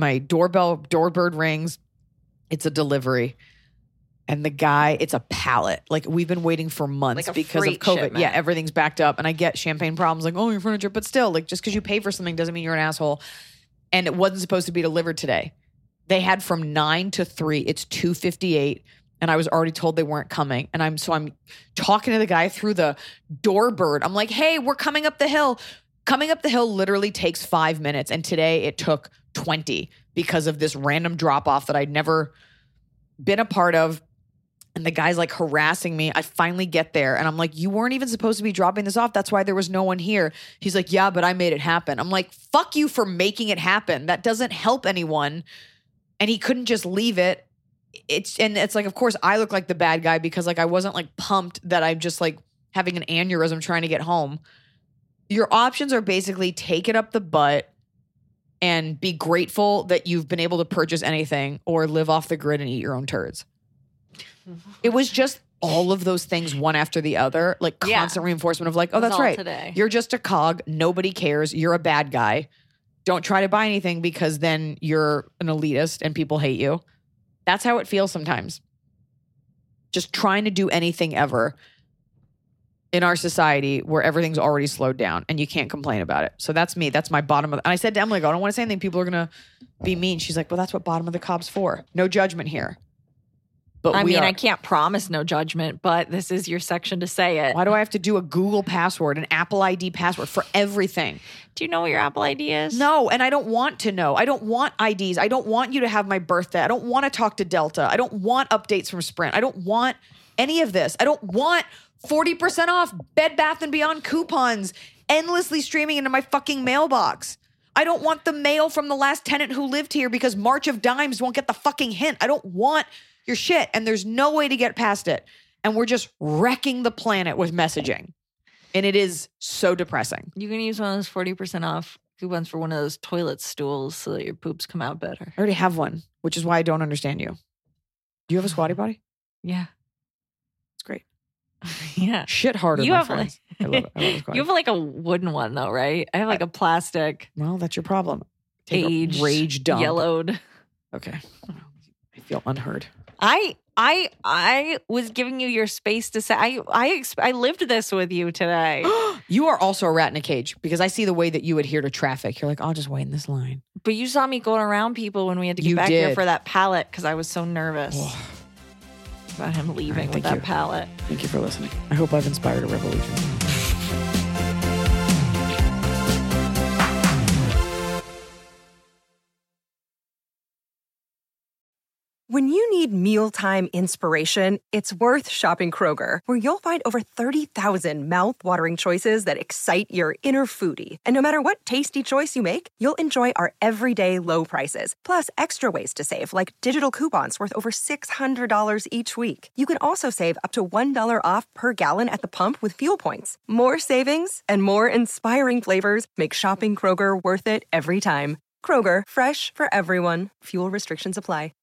doorbird rings. It's a delivery. And the guy, it's a pallet. Like, we've been waiting for months like because of COVID. Shipment. Yeah, everything's backed up. And I get champagne problems like, oh, your furniture. But still, like, just because you pay for something doesn't mean you're an asshole. And it wasn't supposed to be delivered today. They had from 9 to 3. It's 2:58. And I was already told they weren't coming. And I'm talking to the guy through the doorbird. I'm like, hey, we're coming up the hill. Coming up the hill literally takes 5 minutes. And today it took 20 because of this random drop off that I'd never been a part of. And the guy's like harassing me. I finally get there and I'm like, you weren't even supposed to be dropping this off. That's why there was no one here. He's like, yeah, but I made it happen. I'm like, fuck you for making it happen. That doesn't help anyone. And he couldn't just leave it. It's like, of course I look like the bad guy because like I wasn't like pumped that I'm just like having an aneurysm trying to get home. Your options are basically take it up the butt and be grateful that you've been able to purchase anything or live off the grid and eat your own turds. It was just all of those things one after the other, like constant reinforcement of like, oh, that's right. Today. You're just a cog. Nobody cares. You're a bad guy. Don't try to buy anything because then you're an elitist and people hate you. That's how it feels sometimes. Just trying to do anything ever in our society where everything's already slowed down and you can't complain about it. So that's me. That's my bottom of and I said to Emily, I don't want to say anything. People are going to be mean. She's like, well, that's what bottom of the cob's for. No judgment here. But I can't promise no judgment, but this is your section to say it. Why do I have to do a Google password, an Apple ID password for everything? Do you know what your Apple ID is? No, and I don't want to know. I don't want IDs. I don't want you to have my birthday. I don't want to talk to Delta. I don't want updates from Sprint. I don't want any of this. I don't want 40% off Bed Bath & Beyond coupons endlessly streaming into my fucking mailbox. I don't want the mail from the last tenant who lived here because March of Dimes won't get the fucking hint. I don't want your shit, and there's no way to get past it. And we're just wrecking the planet with messaging. And it is so depressing. You can use one of those 40% off coupons for one of those toilet stools so that your poops come out better. I already have one, which is why I don't understand you. Do you have a squatty potty? Yeah. It's great. Yeah. Shit harder, you my have friends. I love it. I love a squatty. You have like a wooden one though, right? I have like a plastic. Well, that's your problem. Take aged, a rage dump. Yellowed. Okay. I feel unheard. I I was giving you your space to say. I lived this with you today. You are also a rat in a cage because I see the way that you adhere to traffic. You're like, I'll just wait in this line. But you saw me going around people when we had to get back here for that pallet because I was so nervous about him leaving with that pallet. Thank you for listening. I hope I've inspired a revolution. When you need mealtime inspiration, it's worth shopping Kroger, where you'll find over 30,000 mouth-watering choices that excite your inner foodie. And no matter what tasty choice you make, you'll enjoy our everyday low prices, plus extra ways to save, like digital coupons worth over $600 each week. You can also save up to $1 off per gallon at the pump with fuel points. More savings and more inspiring flavors make shopping Kroger worth it every time. Kroger, fresh for everyone. Fuel restrictions apply.